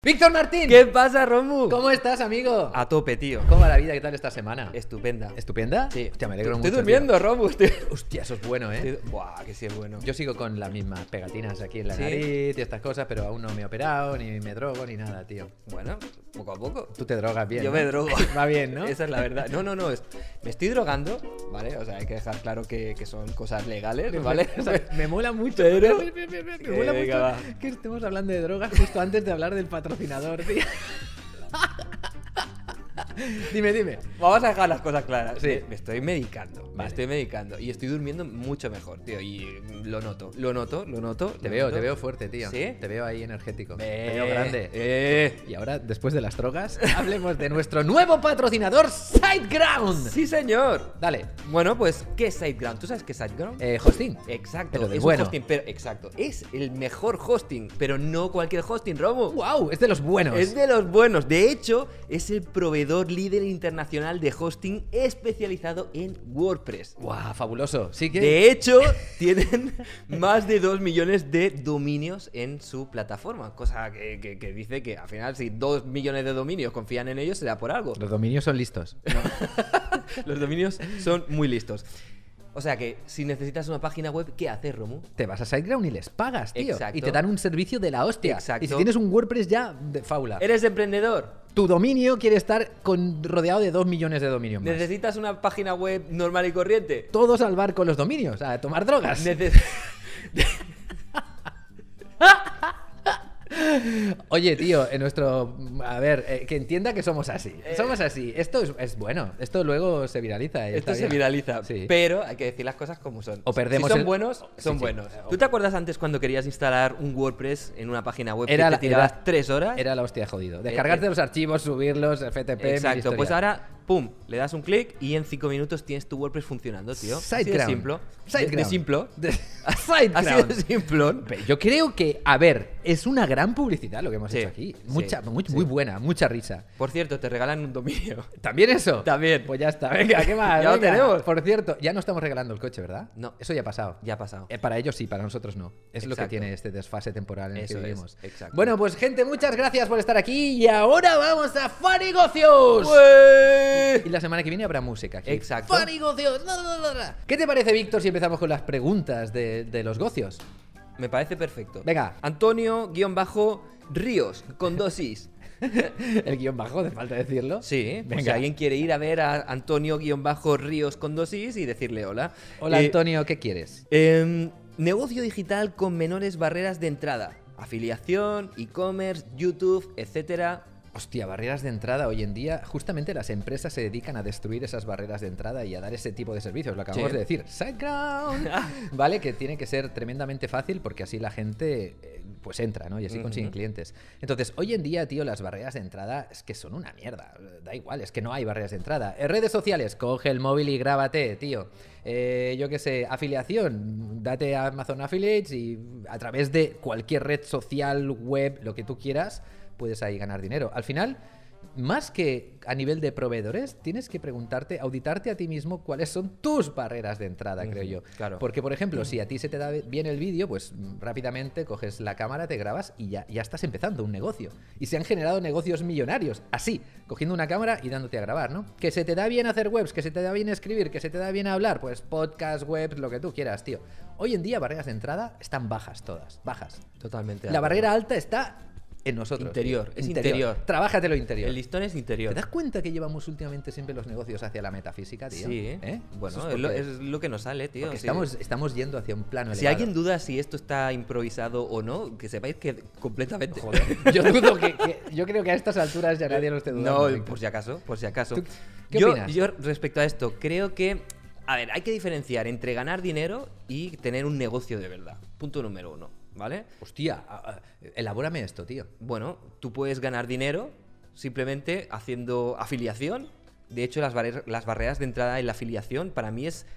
Víctor Martín. ¿Qué pasa, Romu? ¿Cómo estás, amigo? A tope, tío. ¿Cómo va la vida? ¿Qué tal esta semana? Estupenda. ¿Estupenda? Sí. Hostia, me alegro Estoy mucho. durmiendo, Romu. Hostia, eso es bueno, ¿eh? Buah, que sí es bueno. Yo sigo con las mismas pegatinas aquí en la ¿Sí? nariz y estas cosas, pero aún no me he operado, ni me drogo, ni nada, tío. Bueno, poco a poco. Tú te drogas bien, Yo ¿no? me drogo. Va bien, ¿no? Esa es la verdad. No. Me estoy drogando, ¿vale? O sea, hay que dejar claro que son cosas legales, ¿vale? O sea, me mola mucho. Pero- Me mola venga, mucho va. que estemos hablando de drogas justo antes de hablar del patrocinador, tío. Dime. Vamos a dejar las cosas claras. Sí. Me estoy medicando. Me Vale. estoy medicando. Y estoy durmiendo mucho mejor, tío. Y lo noto. Te veo fuerte, tío. ¿Sí? Te veo ahí energético. Te veo grande. Y ahora, después de las drogas, hablemos de nuestro nuevo patrocinador, SiteGround. Sí, señor. Dale. Bueno, pues, ¿qué es SiteGround? ¿Tú sabes qué es SiteGround? Hosting. Exacto, Pero del es bueno. un hosting, pero exacto, es el mejor hosting, pero no cualquier hosting, Robo. ¡Wow! Es de los buenos. Es de los buenos. De hecho, es el proveedor líder internacional de hosting especializado en WordPress. ¡Wow! Fabuloso. Sí que. De hecho, tienen más de 2 millones de dominios en su plataforma. Cosa que dice que al final, si 2 millones de dominios confían en ellos, será por algo. Los dominios son listos. Los dominios son muy listos. O sea que si necesitas una página web, ¿qué haces, Romu? Te vas a SiteGround y les pagas, tío. Exacto. Y te dan un servicio de la hostia. Exacto. Y si tienes un WordPress ya, de faula. ¿Eres emprendedor? Tu dominio quiere estar rodeado de 2 millones de dominios más. ¿Necesitas una página web normal y corriente? Todos al bar con los dominios, a tomar drogas. Oye, tío, en nuestro... A ver, que entienda que somos así. Somos así. Esto es bueno. Esto luego se viraliza. Y Esto está se bien. viraliza, Sí. pero hay que decir las cosas como son. O perdemos si son el- buenos, son Sí, sí. buenos. ¿Tú te acuerdas antes cuando querías instalar un WordPress en una página web Era que la- te tirabas era- 3 horas? Era la hostia jodido. Descargarte los archivos, subirlos, FTP... mil Exacto, pues historias. ahora, pum, le das un clic y en 5 minutos tienes tu WordPress funcionando, tío. Así de SiteGround. simple. De SiteGround. simple. SiteGround. Así de simplón. Pero yo creo que, a ver, es una gran publicidad lo que hemos Sí, hecho aquí. sí, Muy buena, mucha risa. Por cierto, te regalan un dominio. ¿También eso? También. Pues ya está. Venga, ¿qué más? Ya lo Venga. tenemos. Por cierto, ya no estamos regalando el coche, ¿verdad? No. Eso ya ha pasado. Ya ha pasado. Para ellos sí, para nosotros no. Es lo que Exacto. tiene este desfase temporal en el Eso que es, vivimos. exacto. Bueno, pues gente, muchas gracias por estar aquí y ahora vamos a Fanegocios. Y la semana que viene habrá música aquí. Exacto. Fanegocios. ¿Qué te parece, Víctor, si empezamos con las preguntas de los gocios? Me parece perfecto. Venga. Antonio-Ríos, con 2 is. El guión bajo, hace falta decirlo. Sí, pues Venga. si alguien quiere ir a ver a Antonio-Ríos con 2 is y decirle hola. Hola, Antonio, ¿qué quieres? Negocio digital con menores barreras de entrada. Afiliación, e-commerce, YouTube, etcétera. Hostia, barreras de entrada. Hoy en día, justamente las empresas se dedican a destruir esas barreras de entrada y a dar ese tipo de servicios. Lo acabamos Sí. de decir. SiteGround. Vale, que tiene que ser tremendamente fácil porque así la gente pues entra, ¿no? Y así consiguen clientes. Entonces, hoy en día, tío, las barreras de entrada es que son una mierda. Da igual, es que no hay barreras de entrada. En redes sociales, coge el móvil y grábate, tío. Yo qué sé, afiliación, date a Amazon Affiliates y a través de cualquier red social, web, lo que tú quieras, puedes ahí ganar dinero. Al final, más que a nivel de proveedores, tienes que preguntarte, auditarte a ti mismo cuáles son tus barreras de entrada, creo yo. claro. Porque, por ejemplo, si a ti se te da bien el vídeo, pues rápidamente coges la cámara, te grabas y ya estás empezando un negocio. Y se han generado negocios millonarios, así, cogiendo una cámara y dándote a grabar, ¿no? Que se te da bien hacer webs, que se te da bien escribir, que se te da bien hablar, pues podcast, webs, lo que tú quieras, tío. Hoy en día, barreras de entrada están bajas todas, bajas. Totalmente. La barrera alta está en nosotros. Interior, tío. es interior. Trabájatelo interior. El listón es interior. ¿Te das cuenta que llevamos últimamente siempre los negocios hacia la metafísica, tío? Sí, ¿Eh? Bueno, Eso es lo que nos sale, tío. porque Sí. estamos yendo hacia un plano Si elevado. alguien duda si esto está improvisado o no, que sepáis que completamente. Joder, yo dudo yo creo que a estas alturas ya nadie lo esté dudando. No, Víctor. por si acaso, por si acaso. ¿Tú qué opinas? Yo respecto a esto, creo que, a ver, hay que diferenciar entre ganar dinero y tener un negocio de verdad. Punto número 1, ¿vale? Hostia, elabórame esto, tío. Bueno, tú puedes ganar dinero simplemente haciendo afiliación. De hecho, las barreras de entrada en la afiliación para mí es...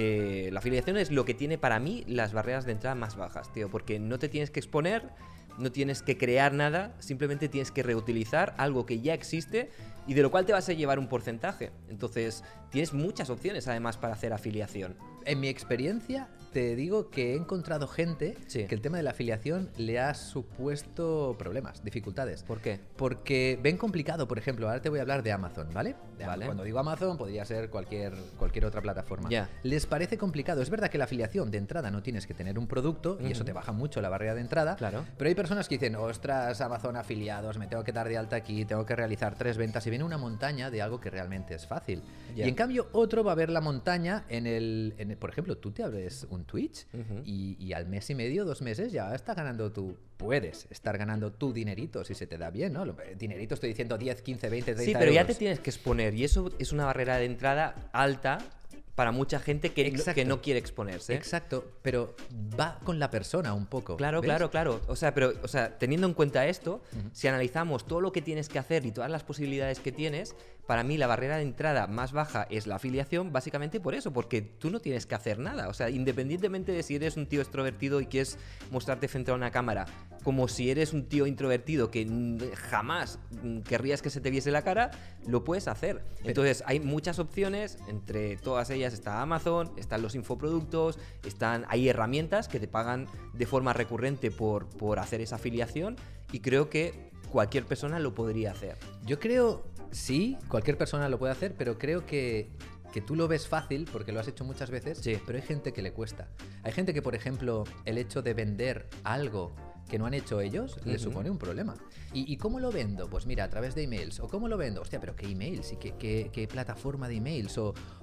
la afiliación es lo que tiene para mí las barreras de entrada más bajas, tío. Porque no te tienes que exponer, no tienes que crear nada, simplemente tienes que reutilizar algo que ya existe y de lo cual te vas a llevar un porcentaje. Entonces, tienes muchas opciones además para hacer afiliación. en mi experiencia, te digo que he encontrado gente Sí. que el tema de la afiliación le ha supuesto problemas, dificultades. ¿Por qué? Porque ven complicado, por ejemplo, ahora te voy a hablar de Amazon, ¿vale? Vale. Cuando digo Amazon, podría ser cualquier otra plataforma. Ya. Les parece complicado. Es verdad que la afiliación de entrada no tienes que tener un producto y eso te baja mucho la barrera de entrada. Claro. Pero hay personas que dicen, ostras, Amazon afiliados, me tengo que dar de alta aquí, tengo que realizar 3 ventas y viene una montaña de algo que realmente es fácil. Ya. Y en cambio, otro va a ver la montaña por ejemplo, tú te abres un Twitch y al mes y medio, 2 meses, ya estás ganando puedes estar ganando tu dinerito si se te da bien, ¿no? Dinerito estoy diciendo 10, 15, 20, 30 Sí, pero ya euros. te tienes que exponer y eso es una barrera de entrada alta para mucha gente que Exacto. no quiere exponerse. Exacto, pero va con la persona un poco. Claro, ¿ves? claro. O sea, teniendo en cuenta esto, si analizamos todo lo que tienes que hacer y todas las posibilidades que tienes, para mí la barrera de entrada más baja es la afiliación, básicamente por eso, porque tú no tienes que hacer nada. O sea, independientemente de si eres un tío extrovertido y quieres mostrarte frente a una cámara, como si eres un tío introvertido que jamás querrías que se te viese la cara, lo puedes hacer. Entonces, hay muchas opciones, entre todas ellas está Amazon, están los infoproductos, hay herramientas que te pagan de forma recurrente por hacer esa afiliación y creo que cualquier persona lo podría hacer. Yo creo, sí, cualquier persona lo puede hacer, pero creo que tú lo ves fácil porque lo has hecho muchas veces, Sí. pero hay gente que le cuesta. Hay gente que, por ejemplo, el hecho de vender algo que no han hecho ellos le supone un problema. ¿Y cómo lo vendo? Pues mira, a través de emails. ¿O cómo lo vendo? Hostia, pero ¿qué emails? ¿Y qué plataforma de emails?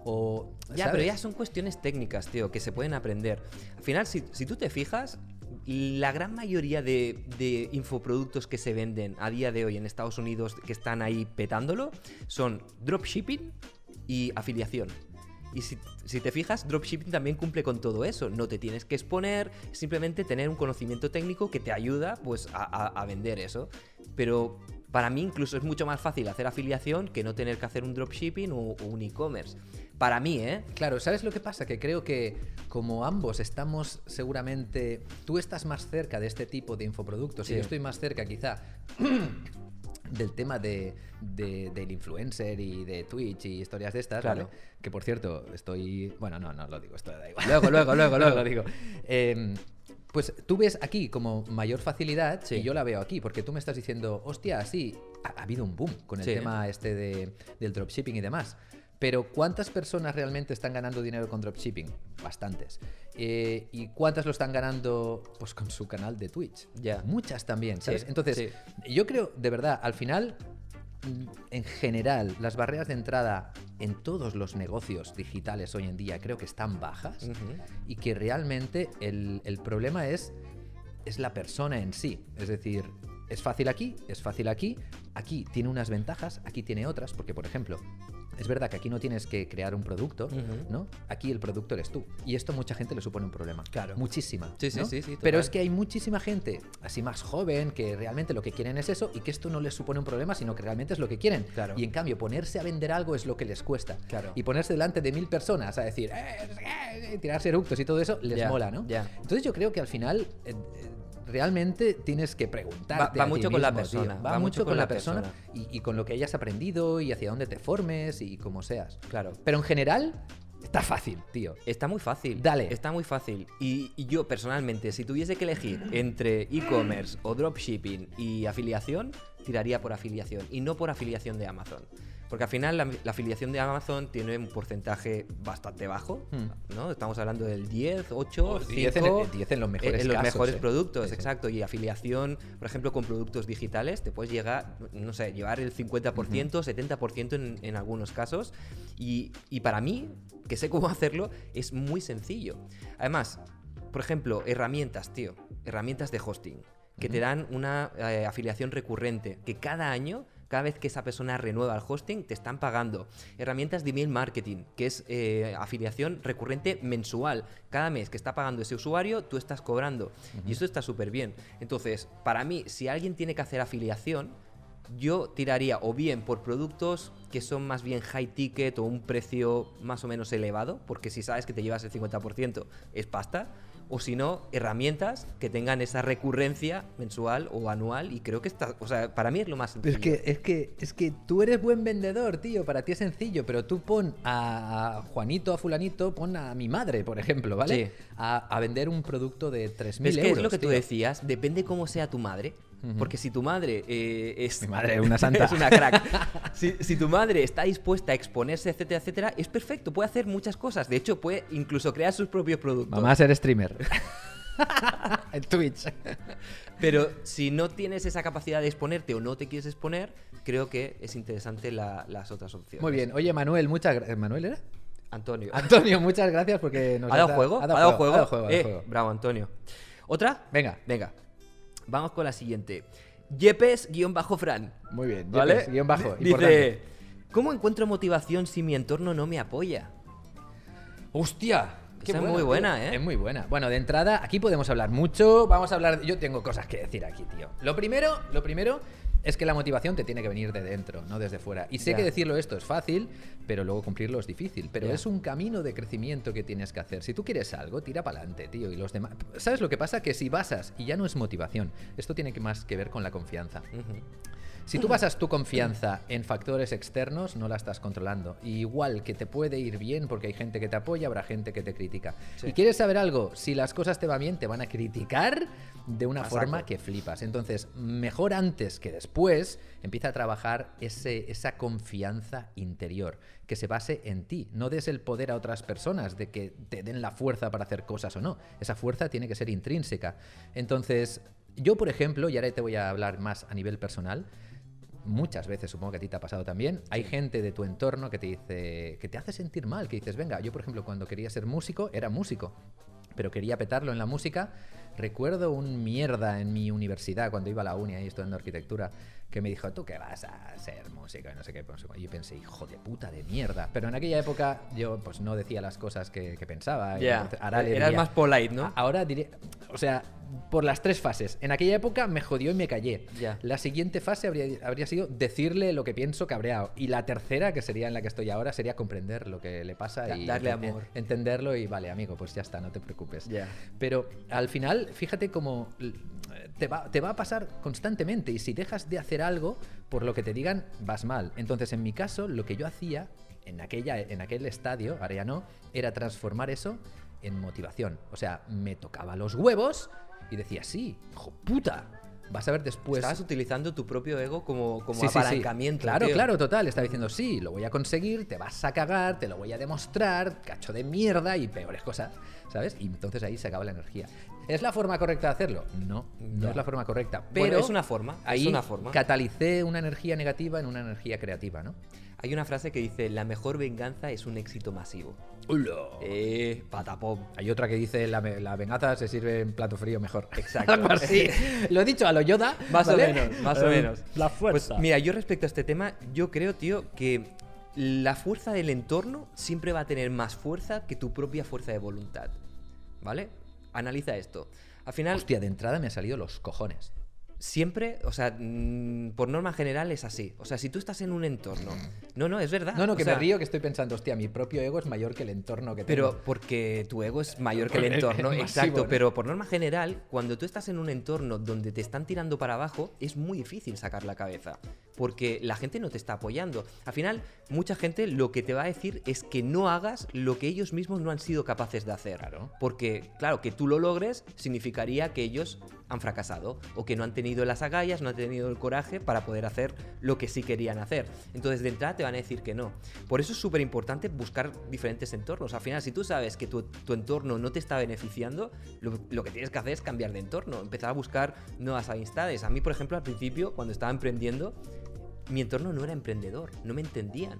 Ya, ¿sabes? pero ya son cuestiones técnicas, tío, que se pueden aprender. Al final, si tú te fijas, la gran mayoría de infoproductos que se venden a día de hoy en Estados Unidos que están ahí petándolo son dropshipping y afiliación. Y si te fijas, dropshipping también cumple con todo eso. No te tienes que exponer, simplemente tener un conocimiento técnico que te ayuda pues a vender eso. Pero para mí incluso es mucho más fácil hacer afiliación que no tener que hacer un dropshipping o un e-commerce. Para mí, ¿eh? Claro, ¿sabes lo que pasa? Que creo que como ambos estamos seguramente... Tú estás más cerca de este tipo de infoproductos Sí. y yo estoy más cerca quizá del tema del influencer y de Twitch y historias de estas, Claro. ¿vale? Que por cierto, estoy... Bueno, no lo digo, esto da igual. Luego Lo digo. Pues tú ves aquí como mayor facilidad Sí. y yo la veo aquí, porque tú me estás diciendo, hostia, sí, ha habido un boom con el Sí. tema del dropshipping y demás. Pero ¿cuántas personas realmente están ganando dinero con dropshipping? Bastantes. ¿Y cuántas lo están ganando pues con su canal de Twitch? Ya. Muchas también, ¿sabes? Sí, Entonces, sí. yo creo, de verdad, al final, en general, las barreras de entrada en todos los negocios digitales hoy en día creo que están bajas y que realmente el problema es la persona en sí. Es decir, es fácil aquí, aquí tiene unas ventajas, aquí tiene otras, porque por ejemplo, es verdad que aquí no tienes que crear un producto, ¿no? Aquí el producto eres tú. Y esto a mucha gente le supone un problema. Claro. Muchísima. Sí, sí, ¿no? sí, sí, Pero total. es que hay muchísima gente, así más joven, que realmente lo que quieren es eso y que esto no les supone un problema, sino que realmente es lo que quieren. Claro. Y en cambio, ponerse a vender algo es lo que les cuesta. Claro. Y ponerse delante de 1000 personas a decir, no sé qué, tirarse eructos y todo eso, les Ya, mola, ¿no? ya. Entonces yo creo que al final... realmente tienes que preguntarte. Va a ti mucho con la mismo, tío. persona, Va mucho con la persona y con lo que hayas aprendido y hacia dónde te formes y como seas. Claro. Pero en general, está fácil, tío. Está muy fácil. Dale. Está muy fácil. Y yo, personalmente, si tuviese que elegir entre e-commerce o dropshipping y afiliación, tiraría por afiliación y no por afiliación de Amazon. Porque al final la afiliación de Amazon tiene un porcentaje bastante bajo, ¿no? Estamos hablando del 10, 8, 5... 10 en los mejores en los casos, mejores ¿eh? productos, Sí, sí. exacto. Y afiliación, por ejemplo, con productos digitales, te puedes llegar, no sé, llevar el 50%, 70% en algunos casos. Y para mí, que sé cómo hacerlo, es muy sencillo. Además, por ejemplo, herramientas, tío. Herramientas de hosting que te dan una afiliación recurrente, que cada año, cada vez que esa persona renueva el hosting, te están pagando. Herramientas de email marketing, que es afiliación recurrente mensual. Cada mes que está pagando ese usuario, tú estás cobrando. Y esto está súper bien. Entonces, para mí, si alguien tiene que hacer afiliación, yo tiraría o bien por productos que son más bien high ticket o un precio más o menos elevado, porque si sabes que te llevas el 50% es pasta, o si no, herramientas que tengan esa recurrencia mensual o anual, y creo que o sea, para mí es lo más sencillo. Es que tú eres buen vendedor, tío, para ti es sencillo, pero tú pon a Juanito, a fulanito, pon a mi madre, por ejemplo, ¿vale? Sí. A vender un producto de 3.000 Es que euros, es lo que tío. tú decías, depende cómo sea tu madre. Porque si tu madre es... Mi madre es una santa. es una crack. Si tu madre está dispuesta a exponerse, etcétera, etcétera, es perfecto, puede hacer muchas cosas. De hecho, puede incluso crear sus propios productos. Mamá, ser streamer. En Twitch. Pero si no tienes esa capacidad de exponerte o no te quieres exponer, creo que es interesante las otras opciones. Muy bien. Oye, Manuel, muchas gracias. ¿Manuel era? Antonio. Antonio, muchas gracias porque nos ¿Ha dado juego? Ha dado juego. Bravo, Antonio. ¿Otra? Venga. Vamos con la siguiente. Yepes-Fran. Muy bien. ¿Vale? Yepes, guión bajo. Dice, Importante. ¿cómo encuentro motivación si mi entorno no me apoya? ¡Hostia! Esa es muy buena, tío. ¿eh? Es muy buena. Bueno, de entrada, aquí podemos hablar mucho. Vamos a hablar... Yo tengo cosas que decir aquí, tío. Lo primero es que la motivación te tiene que venir de dentro, no desde fuera. Y sé Ya. que decirlo esto es fácil, pero luego cumplirlo es difícil. Pero Ya. es un camino de crecimiento que tienes que hacer. Si tú quieres algo, tira para adelante, tío. Y los demás... ¿Sabes lo que pasa? Que si basas, y ya no es motivación, esto tiene más que ver con la confianza. Ujú. Si tú basas tu confianza en factores externos, no la estás controlando. Y igual que te puede ir bien porque hay gente que te apoya, habrá gente que te critica. Sí. ¿Y quieres saber algo? Si las cosas te van bien, te van a criticar de una Exacto. forma que flipas. Entonces, mejor antes que después, empieza a trabajar esa confianza interior, que se base en ti. No des el poder a otras personas de que te den la fuerza para hacer cosas o no. Esa fuerza tiene que ser intrínseca. Entonces, yo, por ejemplo, y ahora te voy a hablar más a nivel personal, muchas veces, supongo que a ti te ha pasado también, hay gente de tu entorno que te dice, que te hace sentir mal, que dices, venga, yo por ejemplo cuando quería ser músico, era músico, pero quería petarlo en la música. Recuerdo un mierda en mi universidad cuando iba a la uni ahí estudiando arquitectura, que me dijo, ¿tú qué vas a ser músico? Y no sé qué. Y yo pensé, hijo de puta de mierda. Pero en aquella época yo pues no decía las cosas que pensaba. Y Ya. entonces, ahora le Eras diría- más polite, ¿no? Ahora diré, o sea, por las tres fases. En aquella época me jodió y me callé. Ya. La siguiente fase habría sido decirle lo que pienso cabreado. Y la tercera, que sería en la que estoy ahora, sería comprender lo que le pasa y Darle amor. entenderlo y vale, amigo, pues ya está, no te preocupes. Ya. Pero al final, fíjate cómo te va a pasar constantemente y si dejas de hacer algo por lo que te digan, vas mal. Entonces, en mi caso, lo que yo hacía en aquel estadio, ahora ya no, era transformar eso en motivación. O sea, me tocaba los huevos y decía, sí, hijo puta. Vas a ver después. Estabas utilizando tu propio ego como Sí, sí, sí. apalancamiento. Claro, tío. claro, total. Estaba diciendo, sí, lo voy a conseguir, te vas a cagar, te lo voy a demostrar, cacho de mierda y peores cosas, ¿sabes? Y entonces ahí se acaba la energía. ¿Es la forma correcta de hacerlo? No, no Ya. es la forma correcta. Bueno, Pero es una forma, ahí es una forma. catalicé una energía negativa en una energía creativa, ¿no? Hay una frase que dice, la mejor venganza es un éxito masivo. ¡Hola! Patapom. Hay otra que dice, la venganza se sirve en plato frío mejor. Exacto. Algo así. Lo he dicho a lo Yoda. Más ¿vale? o menos, más o menos. La Pues fuerza. mira, yo respecto a este tema, yo creo, tío, que la fuerza del entorno siempre va a tener más fuerza que tu propia fuerza de voluntad. ¿Vale? Analiza esto. Al final, Hostia, de entrada me ha salido los cojones. siempre, o sea, por norma general es así. O sea, si tú estás en un entorno... No, es verdad. No, o que sea, me río, que estoy pensando, hostia, mi propio ego es mayor que el entorno que tengo. Pero porque tu ego es mayor que el Porque entorno, es masivo, exacto. ¿no? Pero por norma general, cuando tú estás en un entorno donde te están tirando para abajo, es muy difícil sacar la cabeza. Porque la gente no te está apoyando. Al final, mucha gente lo que te va a decir es que no hagas lo que ellos mismos no han sido capaces de hacer. Claro. Porque, claro, que tú lo logres significaría que ellos han fracasado o que no han tenido las agallas, no han tenido el coraje para poder hacer lo que sí querían hacer. Entonces, de entrada te van a decir que no. Por eso es súper importante buscar diferentes entornos. Al final, si tú sabes que tu entorno no te está beneficiando, lo que tienes que hacer es cambiar de entorno, empezar a buscar nuevas amistades. A mí, por ejemplo, al principio, cuando estaba emprendiendo, mi entorno no era emprendedor, no me entendían.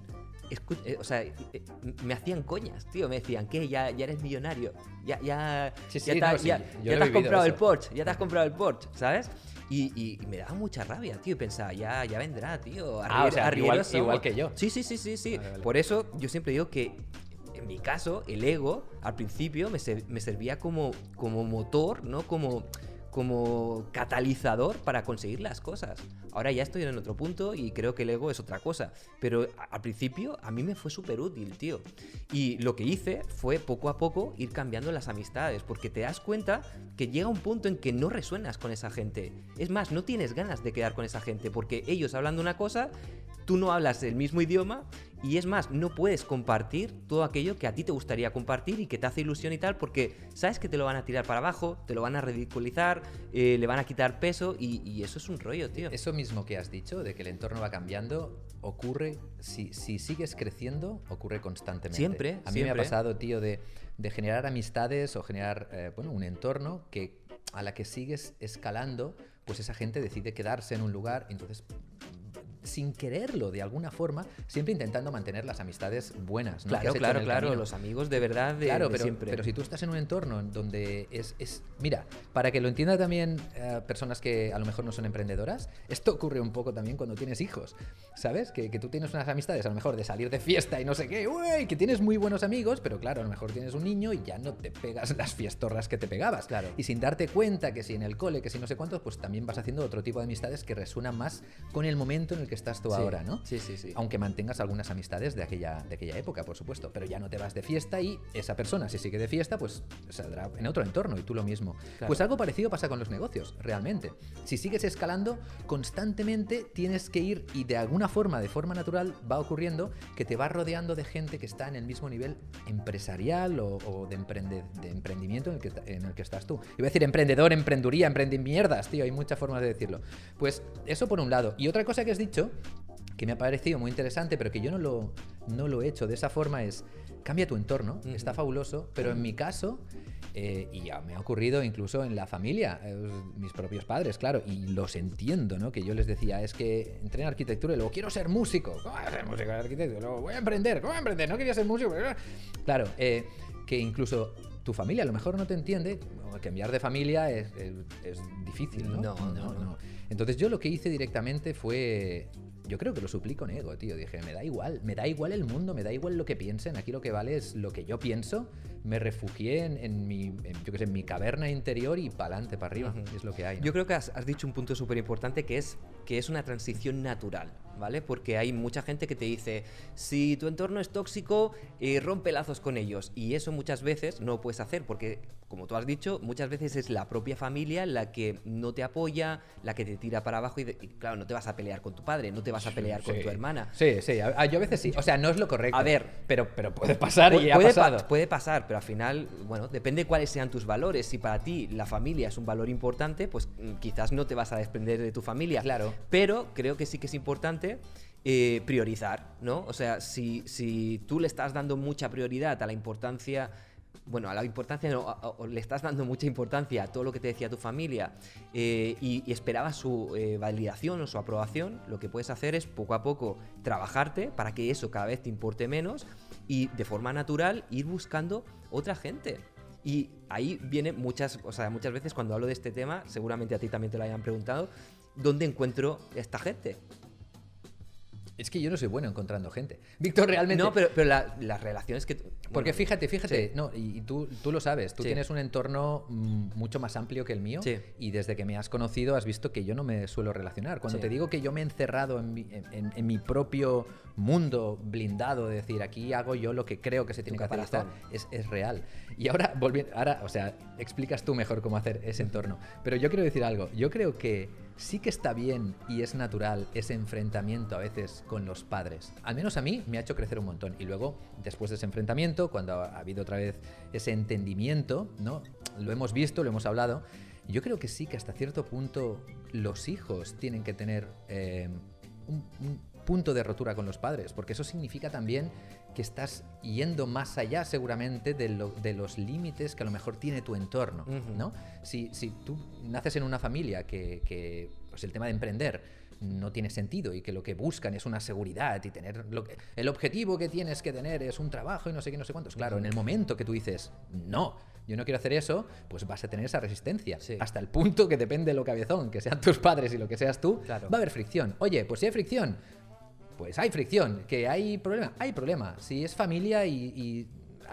Me hacían coñas, tío. Me decían, ¿qué? ¿Ya eres millonario? Sí, ya sí, te, no, sí, ya- yo ya lo te he has vivido comprado el eso. Porsche, ya te has comprado el Porsche, ¿sabes? Y me daba mucha rabia, tío. Y pensaba, ya vendrá, tío. Ah, o sea, Arrieros somos. igual que yo. Sí. Vale, vale. Por eso yo siempre digo que, en mi caso, el ego, al principio, me servía como motor, ¿no? Como catalizador para conseguir las cosas. Ahora ya estoy en otro punto y creo que el ego es otra cosa. Pero al principio a mí me fue súper útil, tío. Y lo que hice fue poco a poco ir cambiando las amistades, porque te das cuenta que llega un punto en que no resuenas con esa gente. Es más, no tienes ganas de quedar con esa gente, porque ellos hablan de una cosa, tú no hablas el mismo idioma, y es más, no puedes compartir todo aquello que a ti te gustaría compartir y que te hace ilusión y tal, porque sabes que te lo van a tirar para abajo, te lo van a ridiculizar, le van a quitar peso, y eso es un rollo, tío. Eso mismo que has dicho, de que el entorno va cambiando, ocurre, si sigues creciendo, ocurre constantemente. Siempre, A mí me ha pasado, tío, de generar amistades o generar un entorno que a la que sigues escalando, pues esa gente decide quedarse en un lugar, entonces sin quererlo de alguna forma, siempre intentando mantener las amistades buenas, ¿no? Claro, los amigos de verdad de siempre. Pero si tú estás en un entorno en donde mira, para que lo entienda también personas que a lo mejor no son emprendedoras, esto ocurre un poco también cuando tienes hijos, ¿sabes? Que tú tienes unas amistades a lo mejor de salir de fiesta y no sé qué, uy, que tienes muy buenos amigos, pero claro, a lo mejor tienes un niño y ya no te pegas las fiestorras que te pegabas. Claro. Y sin darte cuenta que si en el cole, que si no sé cuántos, pues también vas haciendo otro tipo de amistades que resuenan más con el momento en el que estás tú ahora, ¿no? Sí. Aunque mantengas algunas amistades de aquella época, por supuesto, pero ya no te vas de fiesta y esa persona, si sigue de fiesta, pues saldrá en otro entorno y tú lo mismo. Claro. Pues algo parecido pasa con los negocios, realmente. Si sigues escalando, constantemente tienes que ir y de alguna forma, de forma natural, va ocurriendo que te vas rodeando de gente que está en el mismo nivel empresarial o de emprendimiento en el que estás tú. Iba a decir emprendedor, emprenduría, emprendimierdas, tío, hay muchas formas de decirlo. Pues eso por un lado. Y otra cosa que has dicho, que me ha parecido muy interesante, pero que yo no lo he hecho de esa forma, es cambia tu entorno, está fabuloso, pero en mi caso, y ya me ha ocurrido incluso en la familia, mis propios padres, claro, y los entiendo, ¿no? Que yo les decía, es que entré en arquitectura y luego quiero ser músico, ¿cómo voy a ser músico, arquitecto? Luego voy a emprender, ¿cómo voy a emprender? No quería ser músico, claro, que incluso tu familia a lo mejor no te entiende, cambiar de familia es difícil, ¿no? No. Entonces yo lo que hice directamente fue, yo creo que lo suplí con ego, tío. Dije, me da igual el mundo, me da igual lo que piensen, aquí lo que vale es lo que yo pienso. Me refugié en mi caverna interior y pa'lante, para arriba, es lo que hay, ¿no? Yo creo que has dicho un punto súper importante que es una transición natural, ¿vale? Porque hay mucha gente que te dice, si tu entorno es tóxico, rompe lazos con ellos. Y eso muchas veces no lo puedes hacer porque, como tú has dicho, muchas veces es la propia familia la que no te apoya, la que te tira para abajo y claro, no te vas a pelear con tu padre, no te vas a pelear con tu hermana. Sí, yo a veces sí. O sea, no es lo correcto. A ver, pero puede pasar y ha pasado. Puede pasar, pero al final, bueno, depende de cuáles sean tus valores. Si para ti la familia es un valor importante, pues quizás no te vas a desprender de tu familia. Claro. Pero creo que sí que es importante priorizar, ¿no? O sea, si tú le estás dando mucha prioridad a la importancia... Bueno, a la importancia no, o le estás dando mucha importancia a todo lo que te decía tu familia y esperabas su validación o su aprobación, lo que puedes hacer es poco a poco trabajarte para que eso cada vez te importe menos y de forma natural ir buscando otra gente. Y ahí viene muchas veces cuando hablo de este tema, seguramente a ti también te lo hayan preguntado, ¿dónde encuentro esta gente? Es que yo no soy bueno encontrando gente. Víctor, realmente... No, pero las relaciones que... Porque fíjate, sí. no, y tú lo sabes, tú tienes un entorno mucho más amplio que el mío y desde que me has conocido has visto que yo no me suelo relacionar. Cuando te digo que yo me he encerrado en mi propio mundo blindado, de decir, aquí hago yo lo que creo que se tiene que hacer, es real. Y ahora, o sea, explicas tú mejor cómo hacer ese entorno. Pero yo quiero decir algo, yo creo que sí que está bien y es natural ese enfrentamiento a veces con los padres. Al menos a mí me ha hecho crecer un montón. Y luego, después de ese enfrentamiento, cuando ha habido otra vez ese entendimiento, ¿no? Lo hemos visto, lo hemos hablado. Yo creo que sí que hasta cierto punto los hijos tienen que tener un punto de rotura con los padres, porque eso significa también que estás yendo más allá seguramente de los límites que a lo mejor tiene tu entorno, ¿no? Si tú naces en una familia que pues el tema de emprender no tiene sentido y que lo que buscan es una seguridad y tener el objetivo que tienes que tener es un trabajo y no sé qué, no sé cuántos. Claro, en el momento que tú dices, no, yo no quiero hacer eso, pues vas a tener esa resistencia. Hasta el punto que depende de lo cabezón, que sean tus padres y lo que seas tú, va a haber fricción. Oye, pues si hay fricción, pues hay fricción. ¿Que hay problema? Hay problema. Si es familia y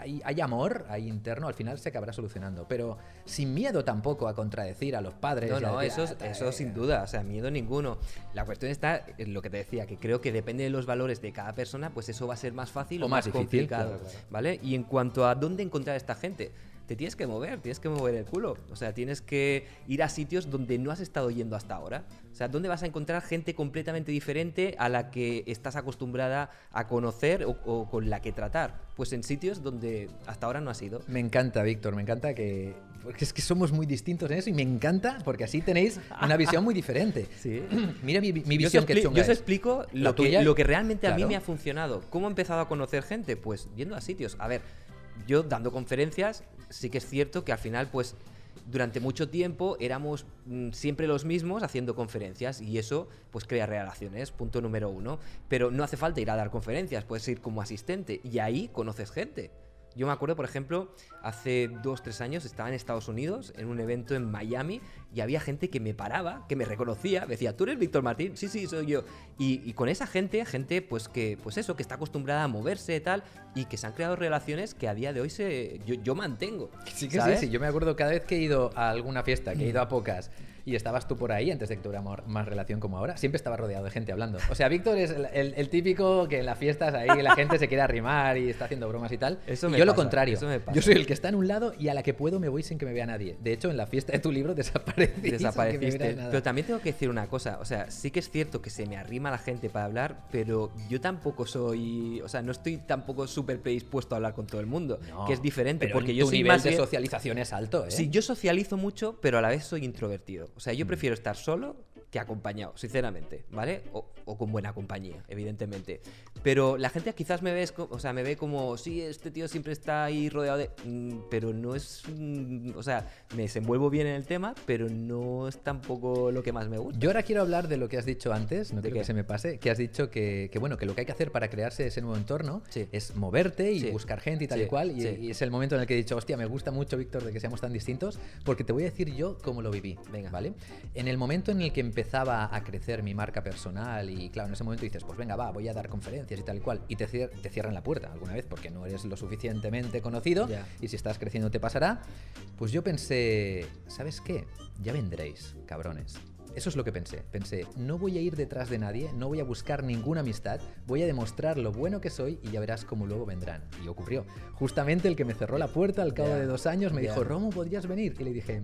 hay amor ahí interno, al final se acabará solucionando. Pero sin miedo tampoco a contradecir a los padres. No, eso sin duda, o sea, miedo ninguno. La cuestión está en lo que te decía, que creo que depende de los valores de cada persona, pues eso va a ser más fácil o más difícil, complicado, claro. ¿Vale? Y en cuanto a dónde encontrar a esta gente, te tienes que mover el culo. O sea, tienes que ir a sitios donde no has estado yendo hasta ahora. O sea, ¿dónde vas a encontrar gente completamente diferente a la que estás acostumbrada a conocer o con la que tratar? Pues en sitios donde hasta ahora no has ido. Me encanta, Víctor, me encanta porque es que somos muy distintos en eso y me encanta porque así tenéis una visión muy diferente. Sí. Mira mi visión que chunga. Yo os explico lo que realmente a mí claro. me ha funcionado. ¿Cómo he empezado a conocer gente? Pues yendo a sitios. A ver, yo dando conferencias, sí que es cierto que al final, pues, durante mucho tiempo éramos siempre los mismos haciendo conferencias y eso, pues, crea relaciones, punto número 1. Pero no hace falta ir a dar conferencias, puedes ir como asistente y ahí conoces gente. Yo me acuerdo, por ejemplo, hace 2-3 años estaba en Estados Unidos en un evento en Miami y había gente que me paraba, que me reconocía, me decía, ¿tú eres Víctor Martín? Sí, soy yo. Y con esa gente pues que está acostumbrada a moverse y tal, y que se han creado relaciones que a día de hoy yo mantengo. Sí que ¿sabes? sí. Yo me acuerdo cada vez que he ido a alguna fiesta, que he ido a pocas, y estabas tú por ahí, antes de que tuviéramos más relación como ahora, siempre estaba rodeado de gente hablando. O sea, Víctor es el típico que en las fiestas ahí la gente se quiere arrimar y está haciendo bromas y tal. Eso y yo lo pasa, contrario. eso me pasa. Yo soy el que está en un lado y a la que puedo me voy sin que me vea nadie. De hecho, en la fiesta de tu libro desapareciste. Pero también tengo que decir una cosa. O sea, sí que es cierto que se me arrima la gente para hablar, pero yo tampoco soy... O sea, no estoy tampoco súper predispuesto a hablar con todo el mundo, No, que es diferente. Pero porque yo tu soy nivel más de socialización es alto, ¿eh? Sí, yo socializo mucho, pero a la vez soy introvertido. O sea, yo prefiero estar solo que acompañado, sinceramente, ¿vale? O con buena compañía, evidentemente. Pero la gente quizás me ve como, sí, este tío siempre está ahí rodeado de... pero no es... o sea, me desenvuelvo bien en el tema, pero no es tampoco lo que más me gusta. Yo ahora quiero hablar de lo que has dicho antes, no ¿De quiero qué? que se me pase, que has dicho que bueno, que lo que hay que hacer para crearse ese nuevo entorno Sí. es moverte y Sí. buscar gente y tal Sí, y cual. sí. Y es el momento en el que he dicho, hostia, me gusta mucho, Víctor, de que seamos tan distintos, porque te voy a decir yo cómo lo viví. Venga. ¿Vale? En el momento en el que empezaba a crecer mi marca personal y claro, en ese momento dices, pues venga, voy a dar conferencias y tal y cual, y te cierran la puerta alguna vez porque no eres lo suficientemente conocido Ya. y si estás creciendo te pasará, pues yo pensé, ¿sabes qué? Ya vendréis, cabrones. Eso es lo que pensé. Pensé, no voy a ir detrás de nadie, no voy a buscar ninguna amistad, voy a demostrar lo bueno que soy y ya verás cómo luego vendrán. Y ocurrió. Justamente el que me cerró la puerta al cabo de 2 años me dijo, Romo, ¿podrías venir? Y le dije,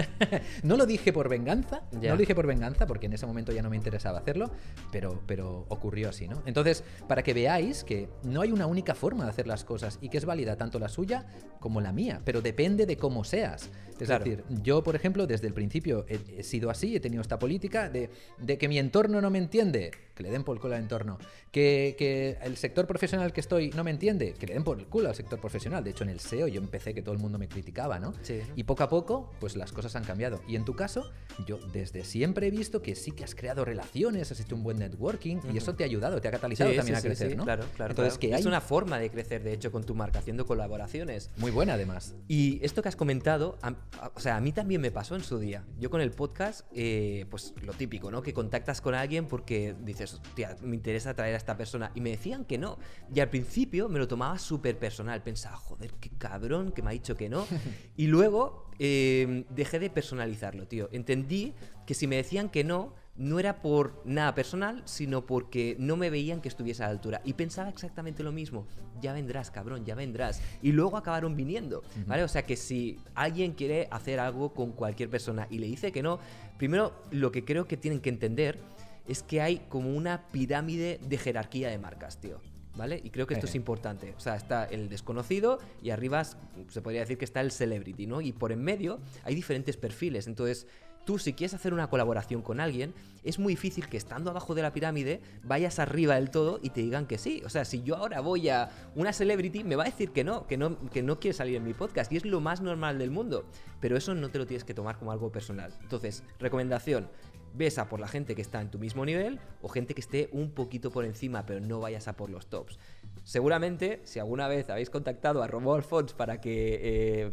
no lo dije por venganza, no lo dije por venganza porque en ese momento ya no me interesaba hacerlo, pero ocurrió así, ¿no? Entonces, para que veáis que no hay una única forma de hacer las cosas y que es válida tanto la suya como la mía, pero depende de cómo seas. Es decir, yo, por ejemplo, desde el principio he sido así, he tenido esta política de que mi entorno no me entiende, que le den por el culo al entorno, que el sector profesional que estoy no me entiende, que le den por el culo al sector profesional. De hecho, en el SEO yo empecé que todo el mundo me criticaba, ¿no? Sí. Y poco a poco, pues las cosas han cambiado. Y en tu caso, yo desde siempre he visto que sí que has creado relaciones, has hecho un buen networking y eso te ha ayudado, te ha catalizado también a crecer, sí, ¿no? Claro. Entonces, que hay... Es una forma de crecer, de hecho, con tu marca, haciendo colaboraciones. Muy buena, además. Y esto que has comentado, o sea, a mí también me pasó en su día. Yo con el podcast, pues lo típico, ¿no? Que contactas con alguien porque dices, hostia, me interesa traer a esta persona. Y me decían que no. Y al principio me lo tomaba súper personal. Pensaba, joder, qué cabrón que me ha dicho que no. Y luego dejé de personalizarlo, tío. Entendí que si me decían que no era por nada personal, sino porque no me veían que estuviese a la altura. Y pensaba exactamente lo mismo. Ya vendrás, cabrón, ya vendrás. Y luego acabaron viniendo, ¿vale? O sea que si alguien quiere hacer algo con cualquier persona y le dice que no, primero lo que creo que tienen que entender es que hay como una pirámide de jerarquía de marcas, tío. ¿Vale? Y creo que esto es importante. O sea, está el desconocido y arriba se podría decir que está el celebrity, ¿no? Y por en medio hay diferentes perfiles. Entonces, tú si quieres hacer una colaboración con alguien, es muy difícil que estando abajo de la pirámide vayas arriba del todo y te digan que sí. O sea, si yo ahora voy a una celebrity, me va a decir que no quiere salir en mi podcast. Y es lo más normal del mundo. Pero eso no te lo tienes que tomar como algo personal. Entonces, recomendación. Ves a por la gente que está en tu mismo nivel o gente que esté un poquito por encima, pero no vayas a por los tops. Seguramente, si alguna vez habéis contactado a Romo Alfons para que...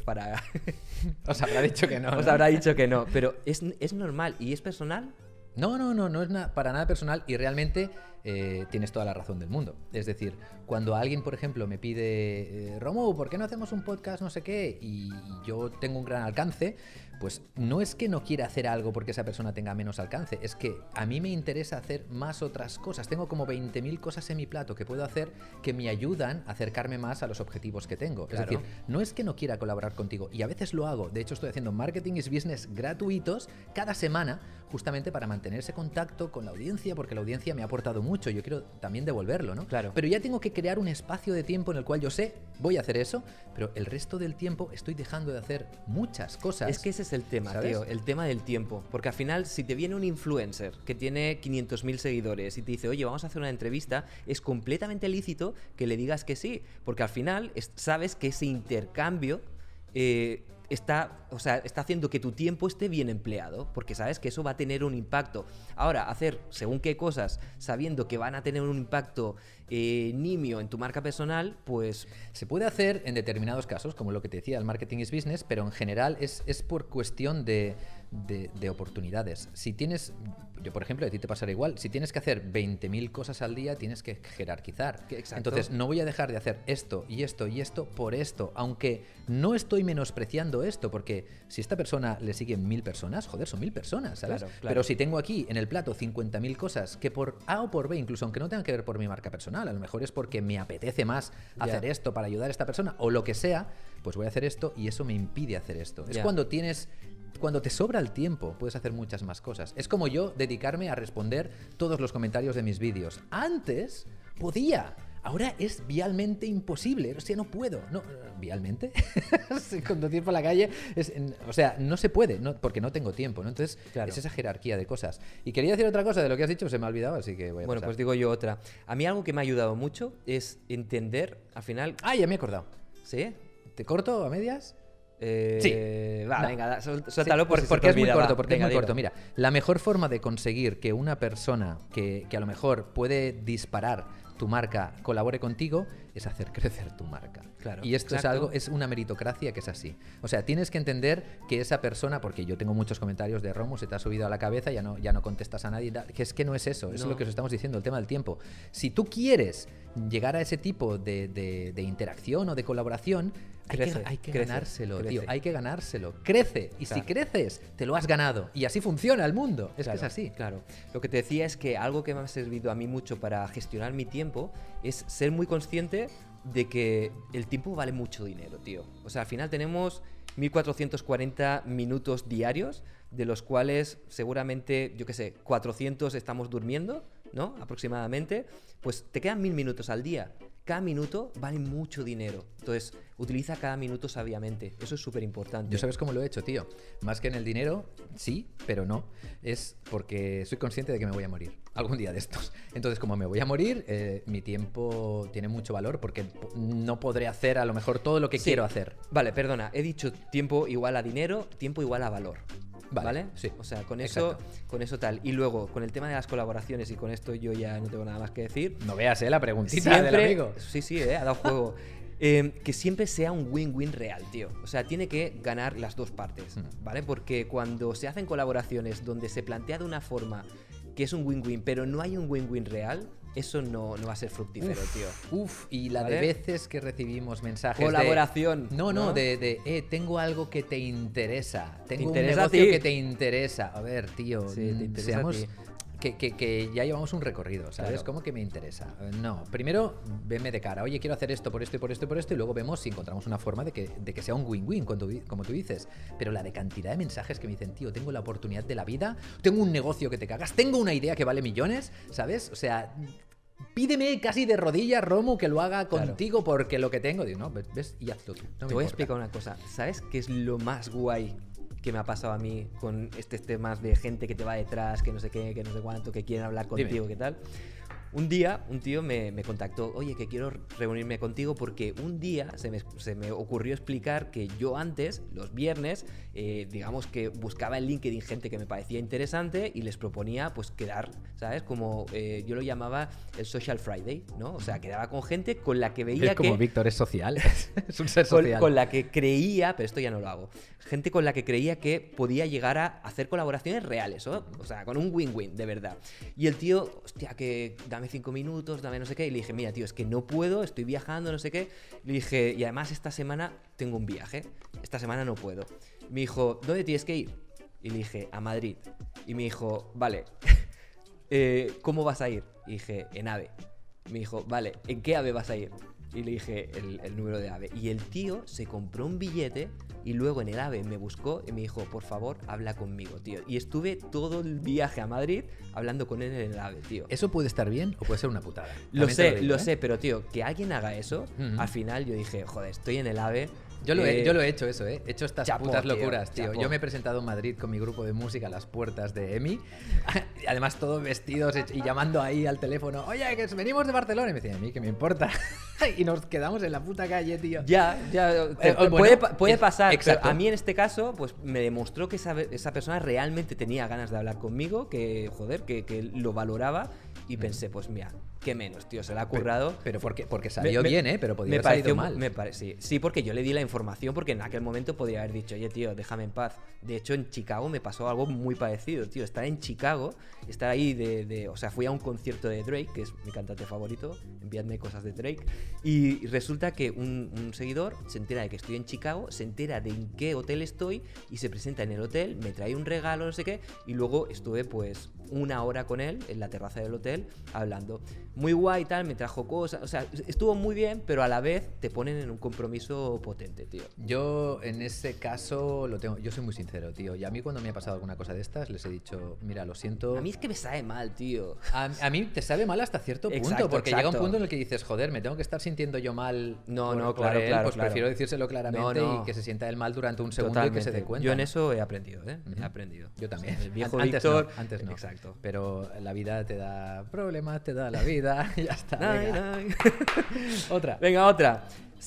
Os habrá dicho que no. Os habrá dicho que no, pero es normal y es personal. No es para nada personal y realmente tienes toda la razón del mundo. Es decir, cuando alguien, por ejemplo, me pide, Romo, ¿por qué no hacemos un podcast no sé qué? Y yo tengo un gran alcance, pues no es que no quiera hacer algo porque esa persona tenga menos alcance, es que a mí me interesa hacer más otras cosas. Tengo como 20.000 cosas en mi plato que puedo hacer que me ayudan a acercarme más a los objetivos que tengo. Claro. Es decir, no es que no quiera colaborar contigo, y a veces lo hago. De hecho, estoy haciendo Marketing is Business gratuitos cada semana, justamente para mantener ese contacto con la audiencia, porque la audiencia me ha aportado mucho. Yo quiero también devolverlo, ¿no? Claro. Pero ya tengo que crear un espacio de tiempo en el cual yo sé, voy a hacer eso, pero el resto del tiempo estoy dejando de hacer muchas cosas. Es que ese es el tema, ¿sabes? tío, el tema del tiempo. Porque al final, si te viene un influencer que tiene 500.000 seguidores y te dice, oye, vamos a hacer una entrevista, es completamente lícito que le digas que sí. Porque al final sabes que ese intercambio está haciendo que tu tiempo esté bien empleado, porque sabes que eso va a tener un impacto. Ahora, hacer según qué cosas, sabiendo que van a tener un impacto nimio en tu marca personal, pues... Se puede hacer en determinados casos, como lo que te decía, el marketing is business, pero en general es por cuestión de oportunidades. Si tienes, yo por ejemplo, a ti te pasará igual, si tienes que hacer 20.000 cosas al día, tienes que jerarquizar. Exacto. Entonces, no voy a dejar de hacer esto y esto y esto por esto, aunque no estoy menospreciando esto, porque si esta persona le siguen 1.000 personas, joder, son 1.000 personas, ¿sabes? Claro. Pero si tengo aquí en el plato 50.000 cosas que por A o por B, incluso aunque no tengan que ver por mi marca personal, a lo mejor es porque me apetece más hacer esto para ayudar a esta persona o lo que sea, pues voy a hacer esto y eso me impide hacer esto. Es cuando te sobra el tiempo, puedes hacer muchas más cosas. Es como yo dedicarme a responder todos los comentarios de mis vídeos. Antes podía. Ahora es vialmente imposible. O sea, no puedo. No, ¿vialmente? Conducir por la calle. O sea, no se puede, porque no tengo tiempo, ¿no? Entonces, claro, es esa jerarquía de cosas. Y quería decir otra cosa de lo que has dicho, se me ha olvidado, así que voy a Bueno, pasar. pues digo yo otra. A mí algo que me ha ayudado mucho es entender, al final... Ah, ya me he acordado. ¿Sí? ¿Te corto a medias? Sí. Va, No. venga, suéltalo por si porque se te es muy olvidaba. corto, porque Venga, es muy dilo. corto. Mira, la mejor forma de conseguir que una persona que a lo mejor puede disparar tu marca colabore contigo es hacer crecer tu marca. Claro, y esto exacto. es una meritocracia que es así. O sea, tienes que entender que esa persona, porque yo tengo muchos comentarios de Romo, se te ha subido a la cabeza, ya no contestas a nadie, que es que no es eso, eso es lo que os estamos diciendo, el tema del tiempo. Si tú quieres llegar a ese tipo de interacción o de colaboración, hay que ganárselo, tío, hay que ganárselo. Crece, y si creces, te lo has ganado. Y así funciona el mundo, que es así. Claro, lo que te decía es que algo que me ha servido a mí mucho para gestionar mi tiempo es ser muy consciente de que el tiempo vale mucho dinero, tío. O sea, al final tenemos 1.440 minutos diarios, de los cuales seguramente, yo qué sé, 400 estamos durmiendo, ¿no? Aproximadamente. Pues te quedan 1.000 minutos al día. Cada minuto vale mucho dinero. Entonces, utiliza cada minuto sabiamente. Eso es súper importante. ¿Yo sabes cómo lo he hecho, tío? Más que en el dinero, sí, pero no. Es porque soy consciente de que me voy a morir algún día de estos. Entonces, como me voy a morir, mi tiempo tiene mucho valor porque no podré hacer a lo mejor todo lo que quiero hacer. Vale, perdona. He dicho tiempo igual a dinero, tiempo igual a valor. ¿Vale? Sí. O sea, con eso tal. Y luego, con el tema de las colaboraciones, y con esto yo ya no tengo nada más que decir. No veas, la preguntita del amigo. Sí, ha dado juego. Que siempre sea un win-win real, tío. O sea, tiene que ganar las dos partes, ¿vale? Porque cuando se hacen colaboraciones donde se plantea de una forma que es un win-win, pero no hay un win-win real, eso no va a ser fructífero, tío. Y la ¿Vale? de veces que recibimos mensajes colaboración. No, tengo algo que te interesa. Tengo un interesa a negocio ti. que te interesa. A ver, tío, Sí, te interesa a ti. Que ya llevamos un recorrido, ¿sabes? Claro. ¿Cómo que me interesa? No, primero venme de cara. Oye, quiero hacer esto por esto y por esto y por esto, y luego vemos si encontramos una forma de que sea un win-win, como tú dices. Pero la de cantidad de mensajes que me dicen, tío, tengo la oportunidad de la vida, tengo un negocio que te cagas, tengo una idea que vale millones, ¿sabes? O sea, pídeme casi de rodillas, Romu, que lo haga contigo porque lo que tengo. Digo, no, ves y hazlo tú. No Te me voy a importa. explicar una cosa. ¿Sabes qué es lo más guay que me ha pasado a mí con temas de gente que te va detrás, que no sé qué, que no sé cuánto, que quieren hablar contigo, qué tal? Un día, un tío me contactó, oye, que quiero reunirme contigo porque un día se me ocurrió explicar que yo antes, los viernes, digamos que buscaba en LinkedIn gente que me parecía interesante y les proponía, pues, quedar, ¿sabes? Como yo lo llamaba el Social Friday, ¿no? O sea, quedaba con gente con la que veía Es como que... Víctor es social, es un ser social. Con la que creía, pero esto ya no lo hago, gente con la que creía que podía llegar a hacer colaboraciones reales, ¿no? O sea, con un win-win, de verdad. Y el tío, hostia, que dame dame 5 minutos, dame no sé qué. Y le dije, mira, tío, es que no puedo, estoy viajando, no sé qué. Le dije, y además esta semana tengo un viaje, esta semana no puedo. Me dijo, ¿dónde tienes que ir? Y le dije, a Madrid. Y me dijo, vale, ¿cómo vas a ir? Y dije, en AVE. Me dijo, vale, ¿en qué AVE vas a ir? Y le dije el número de AVE. Y el tío se compró un billete y luego en el AVE me buscó y me dijo, por favor, habla conmigo, tío. Y estuve todo el viaje a Madrid hablando con él en el AVE, tío. ¿Eso puede estar bien o puede ser una putada? Lo También te sé, digo, lo sé, pero tío, que alguien haga eso, Ujú. al final yo dije, joder, estoy en el AVE. Yo lo he hecho eso, ¿eh? He hecho estas Chapó, putas tío, locuras, tío. chapó. Yo me he presentado en Madrid con mi grupo de música a las puertas de EMI. Además, todos vestidos y llamando ahí al teléfono. Oye, que venimos de Barcelona. Y me decía, a mí, ¿qué me importa? Y nos quedamos en la puta calle, tío. Ya, Bueno, puede pasar. exacto. Pero a mí en este caso, pues me demostró que esa persona realmente tenía ganas de hablar conmigo, que, joder, que lo valoraba. Y pensé, pues mira, qué menos, tío, se la ha currado. Pero porque salió bien, ¿eh? Pero podía haber salido mal. Sí, porque yo le di la información porque en aquel momento podría haber dicho, oye, tío, déjame en paz. De hecho, en Chicago me pasó algo muy parecido, tío. Estar en Chicago, estar ahí o sea, fui a un concierto de Drake, que es mi cantante favorito, enviadme cosas de Drake, y resulta que un seguidor se entera de que estoy en Chicago, se entera de en qué hotel estoy y se presenta en el hotel, me trae un regalo, no sé qué, y luego estuve pues 1 hora con él en la terraza del hotel hablando. Muy guay y tal, me trajo cosas, o sea, estuvo muy bien, pero a la vez te ponen en un compromiso potente, tío. Yo en ese caso yo soy muy sincero, tío. Y a mí cuando me ha pasado alguna cosa de estas les he dicho, mira, lo siento. A mí es que me sabe mal, tío. A mí te sabe mal hasta cierto punto, Exacto, porque llega un exacto. punto en el que dices, joder, me tengo que estar sintiendo yo mal. No, por claro, él, claro, pues claro. prefiero decírselo claramente No. y que se sienta él mal durante un segundo y que se dé cuenta. Yo en eso he aprendido, ¿eh? Ujú. He aprendido. Yo también. El viejo Antes Víctor. antes no. Exacto. Pero la vida te da problemas, te da la vida y ya está. Nay, venga. nay. Otra. Venga, otra.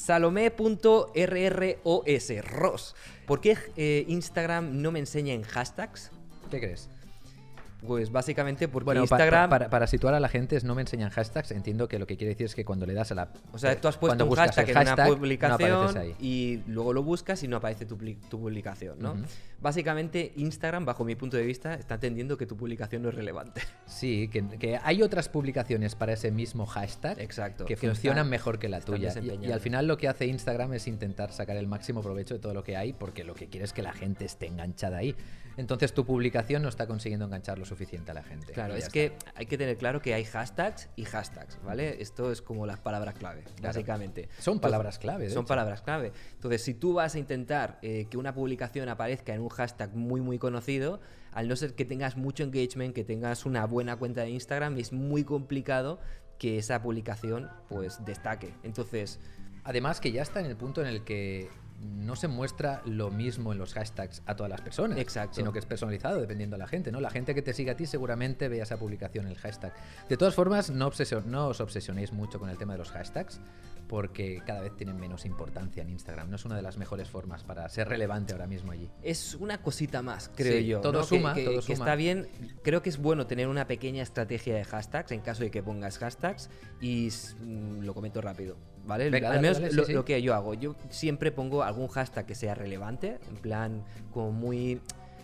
Salomé.rros. Ros. ¿Por qué Instagram no me enseña en hashtags? ¿Qué crees? Pues básicamente porque Bueno, Instagram... para situar a la gente, no me enseñan hashtags. Entiendo que lo que quiere decir es que cuando le das a la. O sea, tú has puesto cuando un buscas hashtag el en una hashtag, no publicación apareces ahí. y luego lo buscas y no aparece tu publicación, ¿no? Ujú. Básicamente, Instagram, bajo mi punto de vista, está entendiendo que tu publicación no es relevante. Sí, que hay otras publicaciones para ese mismo hashtag Exacto. que Que funcionan están- mejor que la están tuya. Y desempeñando. al final lo que hace Instagram es intentar sacar el máximo provecho de todo lo que hay, porque lo que quiere es que la gente esté enganchada ahí. Entonces tu publicación no está consiguiendo enganchar lo suficiente a la gente. Claro, Y ya es está. que hay que tener claro que hay hashtags y hashtags, ¿vale? Esto es como las palabras clave, básicamente. Son palabras clave, de Son hecho. palabras clave. Entonces, si tú vas a intentar que una publicación aparezca en un hashtag muy, muy conocido, al no ser que tengas mucho engagement, que tengas una buena cuenta de Instagram, es muy complicado que esa publicación, pues, destaque. Entonces, Además que ya está en el punto en el que no se muestra lo mismo en los hashtags a todas las personas, Exacto. sino que es personalizado dependiendo de la gente, ¿no? La gente que te sigue a ti seguramente vea esa publicación en el hashtag. De todas formas, no os obsesionéis mucho con el tema de los hashtags, porque cada vez tienen menos importancia en Instagram. No es una de las mejores formas para ser relevante ahora mismo allí. es una cosita más, creo Sí, yo. todo ¿no? suma, que todo suma. está bien. Creo que es bueno tener una pequeña estrategia de hashtags en caso de que pongas hashtags y lo comento rápido, ¿vale? Venga, Al dale, menos dale, sí, lo, sí. lo que yo hago. Yo siempre pongo algún hashtag que sea relevante, en plan como muy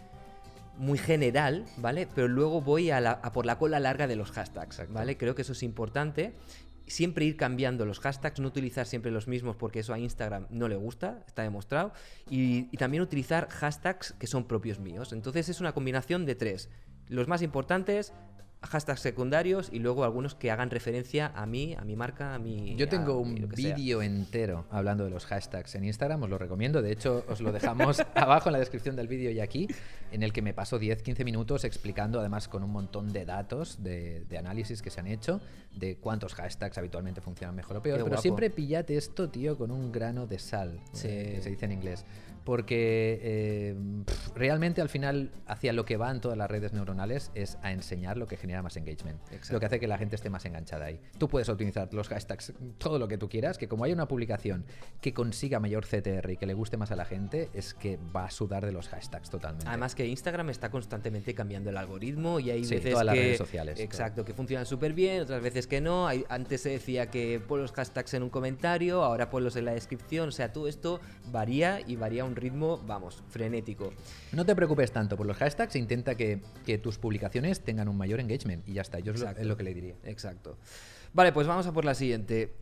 general, ¿vale? Pero luego voy a por la cola larga de los hashtags, Exacto. ¿vale? Creo que eso es importante. Siempre ir cambiando los hashtags, no utilizar siempre los mismos porque eso a Instagram no le gusta, está demostrado. Y también utilizar hashtags que son propios míos. Entonces es una combinación de 3. Los más importantes, hashtags secundarios y luego algunos que hagan referencia a mí, a mi marca, a mi... Yo tengo a un lo que sea. vídeo entero hablando de los hashtags en Instagram, os lo recomiendo, de hecho os lo dejamos abajo en la descripción del vídeo y aquí, en el que me paso 10-15 minutos explicando, además con un montón de datos, de análisis que se han hecho, de cuántos hashtags habitualmente funcionan mejor o peor, Qué pero guapo. siempre pillate esto, tío, con un grano de sal, Sí. que se dice en inglés. Porque realmente al final hacia lo que van todas las redes neuronales es a enseñar lo que genera más engagement. Exacto. Lo que hace que la gente esté más enganchada ahí. Tú puedes utilizar los hashtags, todo lo que tú quieras, que como hay una publicación que consiga mayor CTR y que le guste más a la gente, es que va a sudar de los hashtags totalmente. Además que Instagram está constantemente cambiando el algoritmo y hay Sí, veces todas las que... redes sociales, Exacto, que funcionan súper bien, otras veces que no. Antes se decía que pon los hashtags en un comentario, ahora ponlos en la descripción. O sea, todo esto varía y varía a un ritmo, vamos, frenético. No te preocupes tanto por los hashtags, intenta que tus publicaciones tengan un mayor engagement engagement y ya está. Yo es lo que le diría. Exacto. Vale, pues vamos a por la siguiente.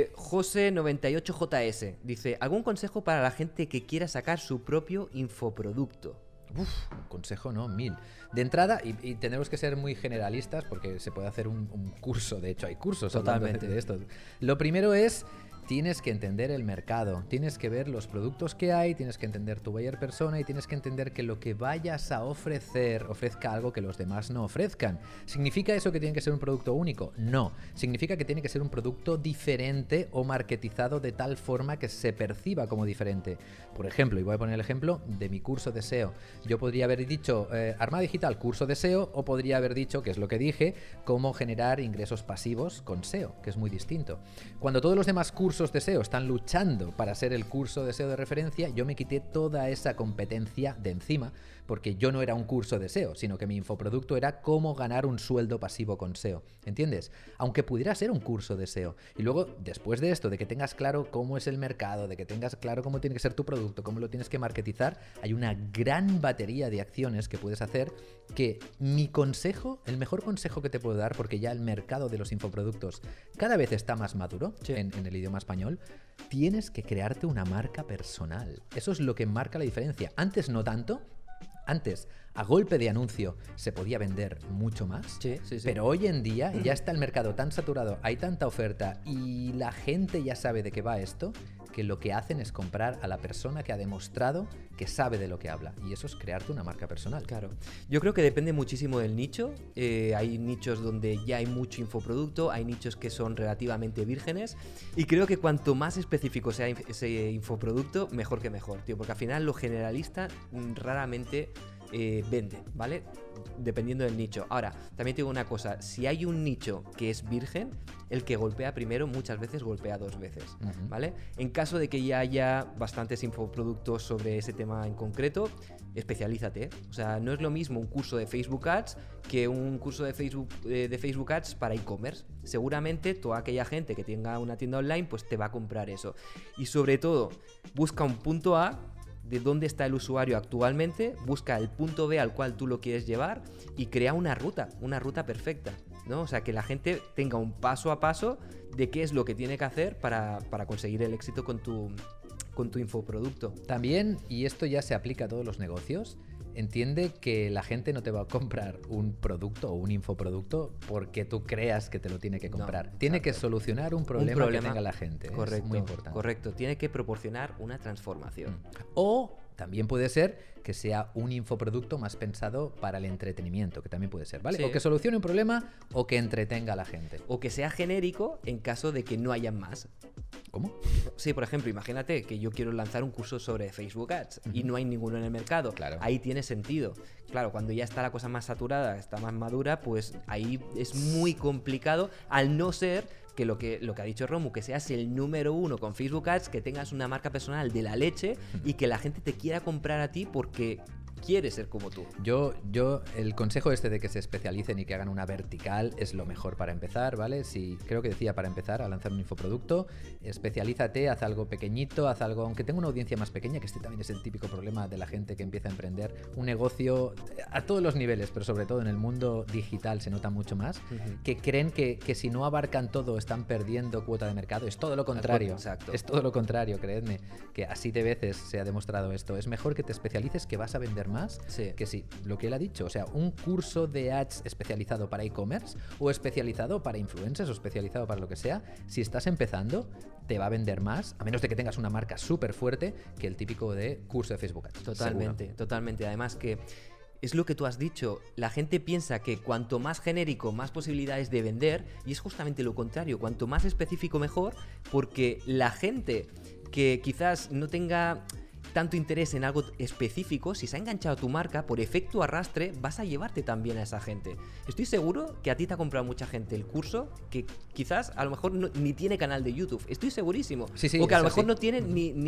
Jose98JS dice: ¿algún consejo para la gente que quiera sacar su propio infoproducto? Uf, consejo no, 1000. De entrada, y tenemos que ser muy generalistas porque se puede hacer un curso, de hecho hay cursos totalmente de esto. Lo primero es, tienes que entender el mercado, tienes que ver los productos que hay, tienes que entender tu buyer persona y tienes que entender que lo que vayas a ofrecer ofrezca algo que los demás no ofrezcan. ¿Significa eso que tiene que ser un producto único? No. Significa que tiene que ser un producto diferente o marketizado de tal forma que se perciba como diferente. Por ejemplo, y voy a poner el ejemplo de mi curso de SEO. Yo podría haber dicho Armada Digital, curso de SEO, o podría haber dicho, que es lo que dije, cómo generar ingresos pasivos con SEO, que es muy distinto. Cuando todos los demás cursos de SEO están luchando para ser el curso de SEO de referencia, yo me quité toda esa competencia de encima, porque yo no era un curso de SEO, sino que mi infoproducto era cómo ganar un sueldo pasivo con SEO, ¿entiendes? Aunque pudiera ser un curso de SEO. Y luego, después de esto, de que tengas claro cómo es el mercado, de que tengas claro cómo tiene que ser tu producto, cómo lo tienes que marketizar, hay una gran batería de acciones que puedes hacer, que mi consejo, el mejor consejo que te puedo dar, porque ya el mercado de los infoproductos cada vez está más maduro en el idioma español, tienes que crearte una marca personal. Eso es lo que marca la diferencia. Antes no tanto. Antes, a golpe de anuncio, se podía vender mucho más, pero hoy en día ya está el mercado tan saturado, hay tanta oferta y la gente ya sabe de qué va esto, que lo que hacen es comprar a la persona que ha demostrado que sabe de lo que habla, y eso es crearte una marca personal. Claro. Yo creo que depende muchísimo del nicho. Hay nichos donde ya hay mucho infoproducto, hay nichos que son relativamente vírgenes, y creo que cuanto más específico sea ese infoproducto, mejor que mejor, tío, porque al final lo generalista raramente vende, ¿vale? Dependiendo del nicho. Ahora, también te digo una cosa: si hay un nicho que es virgen, el que golpea primero muchas veces golpea dos veces, ¿vale? En caso de que ya haya bastantes infoproductos sobre ese tema en concreto, especialízate. O sea, no es lo mismo un curso de Facebook Ads que un curso de Facebook Ads para e-commerce. Seguramente toda aquella gente que tenga una tienda online pues te va a comprar eso. Y sobre todo, busca un punto A de dónde está el usuario actualmente, busca el punto B al cual tú lo quieres llevar y crea una ruta perfecta, ¿no? O sea, que la gente tenga un paso a paso de qué es lo que tiene que hacer para conseguir el éxito con tu infoproducto. También, y esto ya se aplica a todos los negocios, entiende que la gente no te va a comprar un producto o un infoproducto porque tú creas que te lo tiene que comprar. No, tiene que solucionar un problema que tenga la gente. Correcto, es muy importante. Correcto, tiene que proporcionar una transformación. O también puede ser que sea un infoproducto más pensado para el entretenimiento, que también puede ser, ¿vale? Sí. O que solucione un problema o que entretenga a la gente. O que sea genérico en caso de que no hayan más. ¿Cómo? Sí, por ejemplo, imagínate que yo quiero lanzar un curso sobre Facebook Ads y no hay ninguno en el mercado. Claro. Ahí tiene sentido. Claro, cuando ya está la cosa más saturada, está más madura, pues ahí es muy complicado, al no ser que lo que ha dicho Romu, que seas el número uno con Facebook Ads, que tengas una marca personal de la leche y que la gente te quiera comprar a ti porque quiere ser como tú. Yo, el consejo este de que se especialicen y que hagan una vertical es lo mejor para empezar, ¿vale? Si creo que decía para empezar a lanzar un infoproducto, especialízate, haz algo pequeñito, haz algo, aunque tenga una audiencia más pequeña, que este también es el típico problema de la gente que empieza a emprender un negocio a todos los niveles, pero sobre todo en el mundo digital se nota mucho más, que creen que si no abarcan todo están perdiendo cuota de mercado. Es todo lo contrario. Exacto. Es todo lo contrario, creedme, que así de veces se ha demostrado esto. Es mejor que te especialices, que vas a vender más, que sí, lo que él ha dicho. O sea, un curso de ads especializado para e-commerce o especializado para influencers o especializado para lo que sea, si estás empezando, te va a vender más, a menos de que tengas una marca súper fuerte, que el típico de curso de Facebook Ads. Totalmente, seguro. Totalmente. Además que es lo que tú has dicho, la gente piensa que cuanto más genérico, más posibilidades de vender, y es justamente lo contrario, cuanto más específico mejor, porque la gente que quizás no tenga tanto interés en algo específico, si se ha enganchado a tu marca, por efecto arrastre vas a llevarte también a esa gente. Estoy seguro que a ti te ha comprado mucha gente el curso que quizás a lo mejor ni tiene canal de YouTube. Estoy segurísimo. Sí, o que a lo mejor no tiene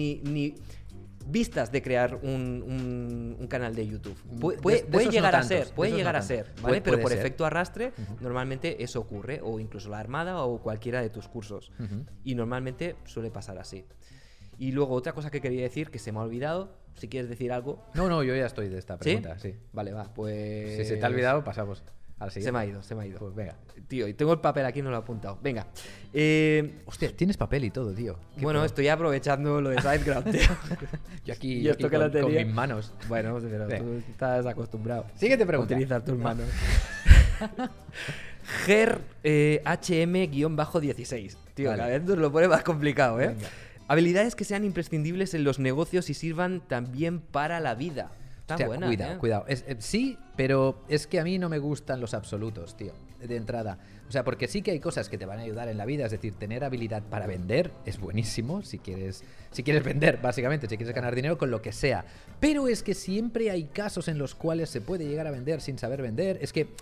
ni vistas de crear un canal de YouTube. Puede llegar a ser, ¿vale? Pero por efecto arrastre, normalmente eso ocurre, o incluso la Armada o cualquiera de tus cursos. Y normalmente suele pasar así. Y luego otra cosa que quería decir, que se me ha olvidado, si quieres decir algo. No, yo ya estoy de esta pregunta, ¿sí? Vale, va, pues... Si se te ha olvidado, pasamos. al Se siguiente. me ha ido, se me ha ido. Pues venga. Tío, y tengo el papel aquí, no lo he apuntado. Venga. Hostia, tienes papel y todo, tío. Qué Bueno, pro. estoy aprovechando lo de SiteGround, tío. Yo aquí, y yo esto aquí que lo con tenía. mis manos. Bueno, pero Venga. tú estás acostumbrado Siguiente a pregunta. utilizar tus manos. Ger HM-16. Tío, Vale. cada vez nos lo pone más complicado, ¿eh? Venga. Habilidades que sean imprescindibles en los negocios y sirvan también para la vida. Está Hostia, buena, cuidado, ¿eh? cuidado. Sí, pero es que a mí no me gustan los absolutos, tío, de entrada. O sea, porque sí que hay cosas que te van a ayudar en la vida, es decir, tener habilidad para vender es buenísimo si quieres vender, básicamente, si quieres ganar dinero con lo que sea. Pero es que siempre hay casos en los cuales se puede llegar a vender sin saber vender. Es que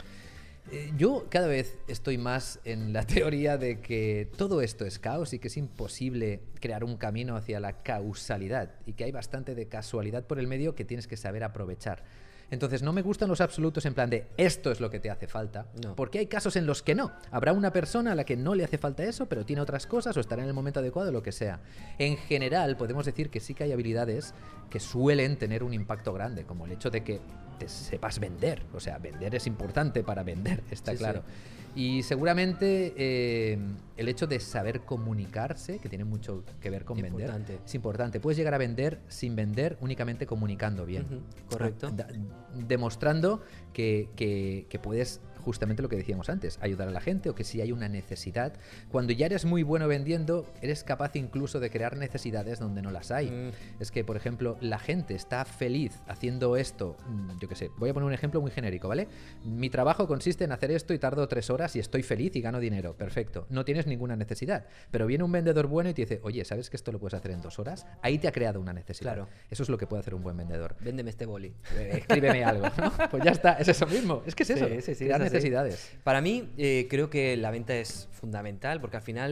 yo cada vez estoy más en la teoría de que todo esto es caos y que es imposible crear un camino hacia la causalidad y que hay bastante de casualidad por el medio que tienes que saber aprovechar. Entonces no me gustan los absolutos en plan de esto es lo que te hace falta, No. porque hay casos en los que no. Habrá una persona a la que no le hace falta eso, pero tiene otras cosas o estará en el momento adecuado, lo que sea. En general podemos decir que sí que hay habilidades que suelen tener un impacto grande, como el hecho de que te sepas vender. O sea, vender es importante para vender, está Sí, claro. sí. Y seguramente el hecho de saber comunicarse, que tiene mucho que ver con vender, Importante. es importante. Puedes llegar a vender sin vender, únicamente comunicando bien. Ujú, correcto. Demostrando que puedes, justamente lo que decíamos antes, ayudar a la gente o que si hay una necesidad. Cuando ya eres muy bueno vendiendo, eres capaz incluso de crear necesidades donde no las hay. Es que, por ejemplo, la gente está feliz haciendo esto, yo qué sé, voy a poner un ejemplo muy genérico, ¿vale? Mi trabajo consiste en hacer esto y tardo 3 horas y estoy feliz y gano dinero, perfecto. No tienes ninguna necesidad. Pero viene un vendedor bueno y te dice, oye, ¿sabes que esto lo puedes hacer en 2 horas? Ahí te ha creado una necesidad. Claro. Eso es lo que puede hacer un buen vendedor. Véndeme este boli. Escríbeme algo, ¿no? Pues ya está, es eso mismo. Es que es eso, Sí, crear es así. necesidades. Para mí, creo que la venta es fundamental porque al final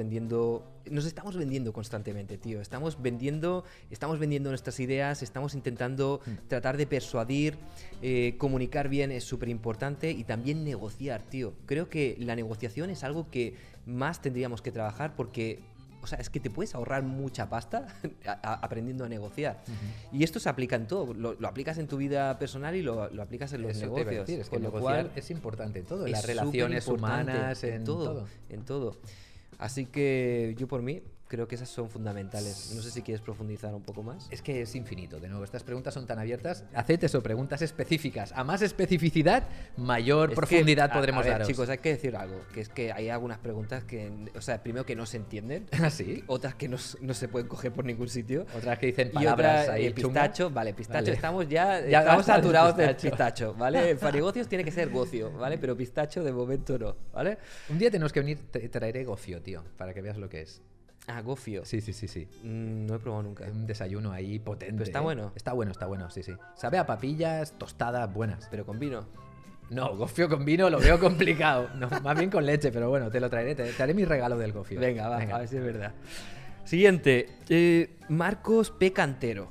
nos estamos vendiendo constantemente, tío. Estamos vendiendo nuestras ideas, estamos intentando tratar de persuadir, comunicar bien es súper importante y también negociar, tío. Creo que la negociación es algo que más tendríamos que trabajar porque... O sea, es que te puedes ahorrar mucha pasta aprendiendo a negociar. Y esto se aplica en todo. Lo aplicas en tu vida personal y lo aplicas en los Eso te iba a negocios. decir, es que Con lo negociar cual, es importante en todo, en es las relaciones superimportante, humanas, en todo. En todo. Así que yo por mí creo que esas son fundamentales. No sé si quieres profundizar un poco más. Es que es infinito, de nuevo, estas preguntas son tan abiertas. Haced eso, preguntas específicas. A más especificidad, mayor Es profundidad que, podremos a ver, daros. chicos, hay que decir algo, que es que hay algunas preguntas que, o sea, primero que no se entienden, ¿Ah, sí? otras que no se pueden coger por ningún sitio. Otras que dicen Y palabras otra, ahí pistacho, chungas. vale, pistacho, Vale. estamos Ya estamos basta del saturados del pistacho. pistacho, ¿vale? Para negocios tiene que ser gocio, ¿vale? Pero pistacho de momento no, ¿vale? Un día tenemos que venir, te traeré gofio, tío, para que veas lo que es. Ah, gofio. Sí, sí, sí, sí. No he probado nunca. Un desayuno ahí potente. Pero está bueno. Está bueno, sí, sí. Sabe a papillas, tostadas buenas. Pero con vino. No, gofio con vino lo veo complicado. No, más bien con leche, pero bueno, te lo traeré. Te haré mi regalo del gofio. Venga, va, a ver si es verdad. Siguiente. Marcos P. Cantero.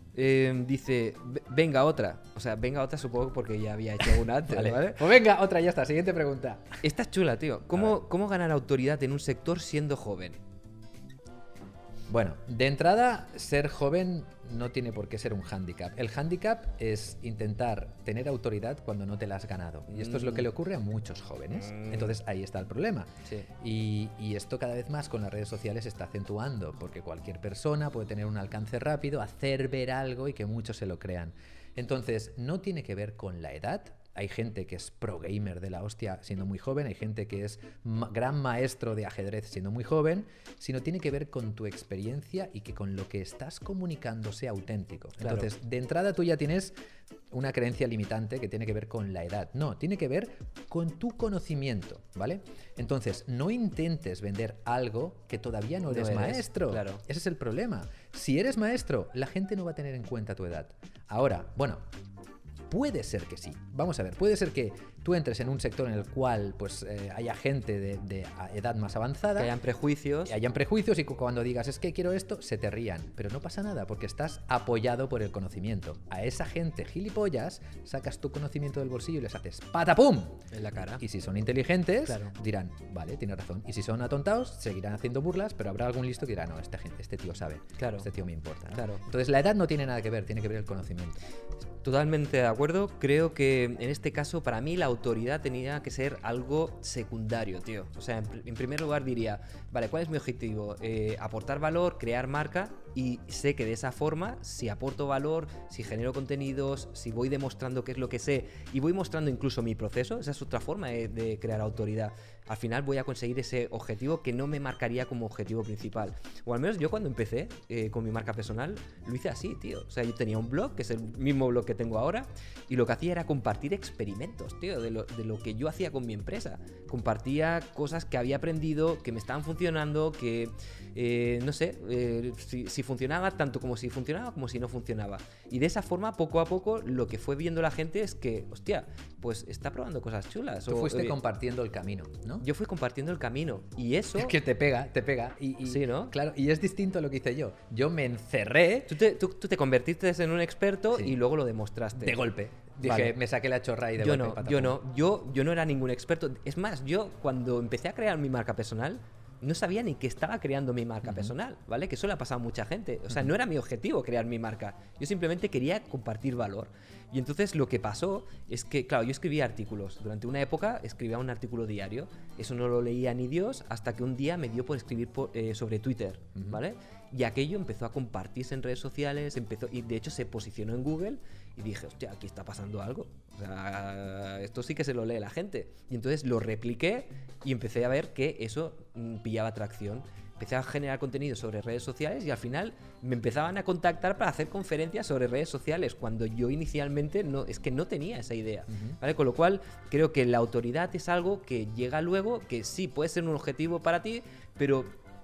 Dice, venga otra. O sea, venga otra supongo porque ya había hecho una antes, ¿vale? Pues venga, otra, ya está. Siguiente pregunta. Esta es chula, tío. ¿Cómo ganar autoridad en un sector siendo joven? Bueno, de entrada, ser joven no tiene por qué ser un hándicap. El hándicap es intentar tener autoridad cuando no te la has ganado. Y esto es lo que le ocurre a muchos jóvenes. Entonces ahí está el problema. Sí. Y esto cada vez más con las redes sociales se está acentuando, porque cualquier persona puede tener un alcance rápido, hacer ver algo y que muchos se lo crean. Entonces, no tiene que ver con la edad. Hay gente que es pro gamer de la hostia siendo muy joven, hay gente que es gran maestro de ajedrez siendo muy joven, sino tiene que ver con tu experiencia y que con lo que estás comunicando sea auténtico. Claro. Entonces, de entrada tú ya tienes una creencia limitante que tiene que ver con la edad. No, tiene que ver con tu conocimiento, ¿vale? Entonces, no intentes vender algo que todavía no eres maestro. Claro. Ese es el problema. Si eres maestro, la gente no va a tener en cuenta tu edad. Ahora, bueno, puede ser que sí. Vamos a ver, puede ser que tú entres en un sector en el cual pues haya gente de edad más avanzada. Que hayan prejuicios. Que hayan prejuicios y cuando digas es que quiero esto, se te rían. Pero no pasa nada porque estás apoyado por el conocimiento. A esa gente gilipollas sacas tu conocimiento del bolsillo y les haces ¡patapum! En la cara. Y si son inteligentes, Claro. dirán, vale, tiene razón. Y si son atontados, seguirán haciendo burlas, pero habrá algún listo que dirá, no, este tío sabe. Claro. Este tío me importa, ¿no? Claro. Entonces la edad no tiene nada que ver, tiene que ver el conocimiento. Totalmente de acuerdo. Creo que en este caso, para mí, la autoridad tenía que ser algo secundario, tío. O sea, en primer lugar diría, vale, ¿cuál es mi objetivo? Aportar valor, crear marca, y sé que de esa forma, si aporto valor, si genero contenidos, si voy demostrando qué es lo que sé y voy mostrando incluso mi proceso, esa es otra forma de crear autoridad. Al final voy a conseguir ese objetivo que no me marcaría como objetivo principal. O al menos yo cuando empecé con mi marca personal, lo hice así, tío. O sea, yo tenía un blog, que es el mismo blog que tengo ahora, y lo que hacía era compartir experimentos, tío, de lo que yo hacía con mi empresa. Compartía cosas que había aprendido, que me estaban funcionando, que, no sé, si funcionaba tanto como si funcionaba, como si no funcionaba. Y de esa forma, poco a poco, lo que fue viendo la gente es que, hostia, pues está probando cosas chulas. Tú fuiste compartiendo el camino, ¿no? Yo fui compartiendo el camino, y eso... Es que te pega. Y sí, ¿no? Claro, y es distinto a lo que hice yo. Yo me encerré... Tú te convertiste en un experto, sí, y luego lo demostraste. De golpe. Dije, vale, me saqué la chorra y de golpe. Yo no era ningún experto. Es más, yo cuando empecé a crear mi marca personal, no sabía ni que estaba creando mi marca personal, ¿vale? Que eso le ha pasado a mucha gente. O sea, no era mi objetivo crear mi marca. Yo simplemente quería compartir valor. Y entonces lo que pasó es que, claro, yo escribía artículos. Durante una época escribía un artículo diario. Eso no lo leía ni Dios hasta que un día me dio por escribir sobre Twitter, ¿vale? Y aquello empezó a compartirse en redes sociales, y de hecho se posicionó en Google, y dije, hostia, aquí está pasando algo. O sea, esto sí que se lo lee la gente. Y entonces lo repliqué y empecé a ver que eso pillaba tracción. Empecé a generar contenido sobre redes sociales y al final me empezaban a contactar para hacer conferencias sobre redes sociales, cuando yo inicialmente no tenía esa idea, ¿vale? Con lo cual creo que la autoridad es algo que llega luego, que sí puede ser un objetivo para ti, pero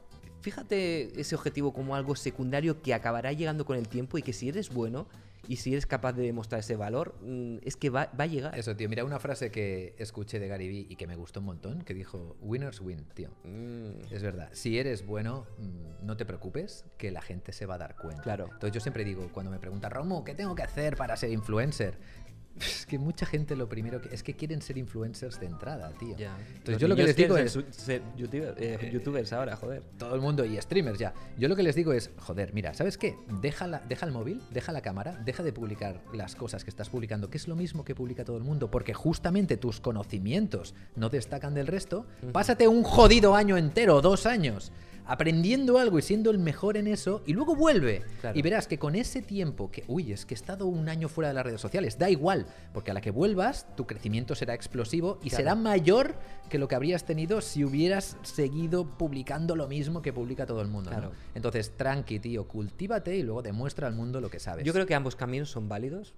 fíjate ese objetivo como algo secundario que acabará llegando con el tiempo, y que si eres bueno y si eres capaz de demostrar ese valor, es que va a llegar. Eso, tío. Mira, una frase que escuché de Gary Vee y que me gustó un montón, que dijo, winners win, tío. Es verdad. Si eres bueno, no te preocupes, que la gente se va a dar cuenta. Claro. Entonces yo siempre digo, cuando me preguntan, Romo, ¿qué tengo que hacer para ser influencer? Es que mucha gente lo primero es que quieren ser influencers de entrada, tío. Ya. Entonces yo lo que les digo es... ser youtubers ahora, joder. Todo el mundo, y streamers ya. Yo lo que les digo es, joder, mira, ¿sabes qué? Deja el móvil, deja la cámara, deja de publicar las cosas que estás publicando, que es lo mismo que publica todo el mundo, porque justamente tus conocimientos no destacan del resto. Pásate un jodido año entero, 2 años, aprendiendo algo y siendo el mejor en eso, y luego vuelve. Claro. Y verás que con ese tiempo que, es que he estado un año fuera de las redes sociales, da igual, porque a la que vuelvas, tu crecimiento será explosivo y será mayor que lo que habrías tenido si hubieras seguido publicando lo mismo que publica todo el mundo, ¿no? Entonces, tranqui, tío, cultívate y luego demuestra al mundo lo que sabes. Yo creo que ambos caminos son válidos.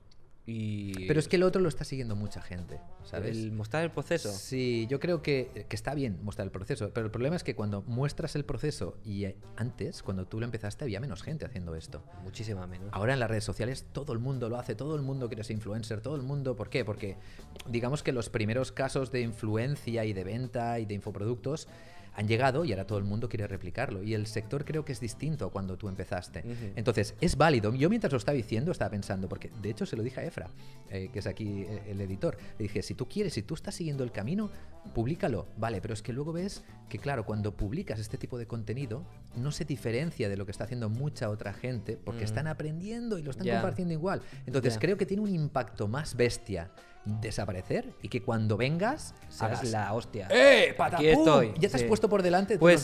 Pero es que el otro lo está siguiendo mucha gente, ¿sabes? ¿El mostrar el proceso? Sí, yo creo que está bien mostrar el proceso, pero el problema es que cuando muestras el proceso, y antes, cuando tú lo empezaste, había menos gente haciendo esto. Muchísima menos. Ahora en las redes sociales todo el mundo lo hace, todo el mundo quiere ser influencer, todo el mundo... ¿Por qué? Porque digamos que los primeros casos de influencia y de venta y de infoproductos han llegado y ahora todo el mundo quiere replicarlo. Y el sector creo que es distinto a cuando tú empezaste. Entonces, es válido. Yo mientras lo estaba diciendo, estaba pensando, porque de hecho se lo dije a Efra, que es aquí el editor. Le dije, si tú quieres, si tú estás siguiendo el camino, públicalo. Vale, pero es que luego ves que, claro, cuando publicas este tipo de contenido, no se diferencia de lo que está haciendo mucha otra gente, porque están aprendiendo y lo están compartiendo igual. Entonces, creo que tiene un impacto más bestia desaparecer y que cuando vengas hagas la hostia. ¡Patapum! Aquí estoy. Ya te has puesto por delante. Puede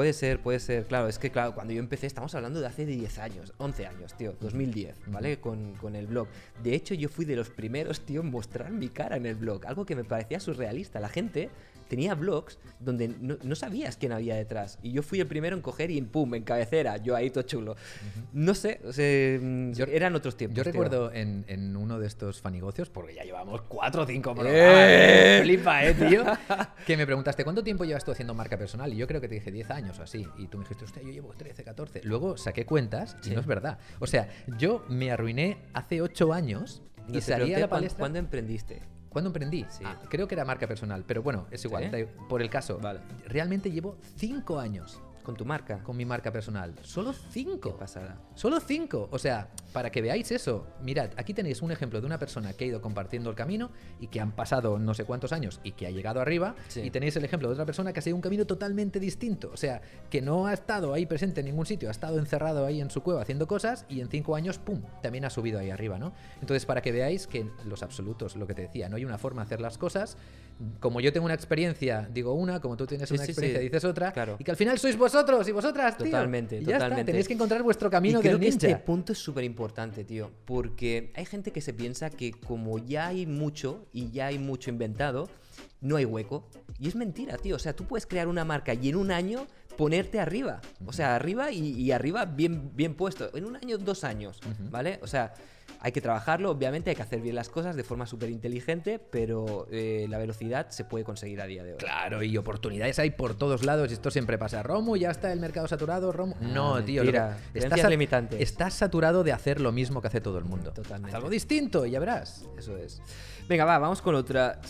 ser. Claro, es que claro, cuando yo empecé, estamos hablando de hace 10 años, 11 años, tío, 2010, ¿vale? Con el blog. De hecho, yo fui de los primeros, tío, en mostrar mi cara en el blog, algo que me parecía surrealista. La gente tenía blogs donde no sabías quién había detrás. Y yo fui el primero en coger y en cabecera, yo ahí todo chulo. No sé, o sea, eran otros tiempos. Yo recuerdo en uno de estos fanigocios, porque ya llevamos 4 o 5 programas. Flipa, tío. Que me preguntaste, ¿cuánto tiempo llevas tú haciendo marca personal? Y yo creo que te dije 10 años o así. Y tú me dijiste, hostia, yo llevo 13, 14. Luego saqué cuentas y no es verdad. O sea, yo me arruiné hace 8 años y salí a la palestra. ¿Cuándo emprendiste? ¿Cuándo emprendí? Sí. Creo que era marca personal, pero bueno, es igual. ¿Sí? Por el caso, vale. Realmente llevo 5 años con tu marca. Con mi marca personal. Solo 5. Qué pasada. Solo 5. O sea, para que veáis eso, mirad, aquí tenéis un ejemplo de una persona que ha ido compartiendo el camino y que han pasado no sé cuántos años y que ha llegado arriba. Sí. Y tenéis el ejemplo de otra persona que ha seguido un camino totalmente distinto. O sea, que no ha estado ahí presente en ningún sitio, ha estado encerrado ahí en su cueva haciendo cosas y en 5 años, ¡pum!, también ha subido ahí arriba, ¿no? Entonces, para que veáis que los absolutos, lo que te decía, no hay una forma de hacer las cosas. Como yo tengo una experiencia, digo una, como tú tienes una experiencia, dices otra, claro. y que al final sois vosotros y vosotras, tío. Totalmente, y ya totalmente. está, tenéis que encontrar vuestro camino y creo del ninja. que este punto es súper importante, tío, porque hay gente que se piensa que como ya hay mucho y ya hay mucho inventado, no hay hueco. Y es mentira, tío. O sea, tú puedes crear una marca y en un año ponerte arriba. O sea, arriba y arriba bien, bien puesto. En un año, 2 años, ¿vale? O sea, hay que trabajarlo, obviamente, hay que hacer bien las cosas de forma súper inteligente, pero la velocidad se puede conseguir a día de hoy. Claro, y oportunidades hay por todos lados, y esto siempre pasa. Romo, ya está el mercado saturado, Romo. No, tío. Mentira. Creencias limitantes. Estás saturado de hacer lo mismo que hace todo el mundo. Totalmente. Haz algo distinto y ya verás. Eso es. Venga, vamos con otra.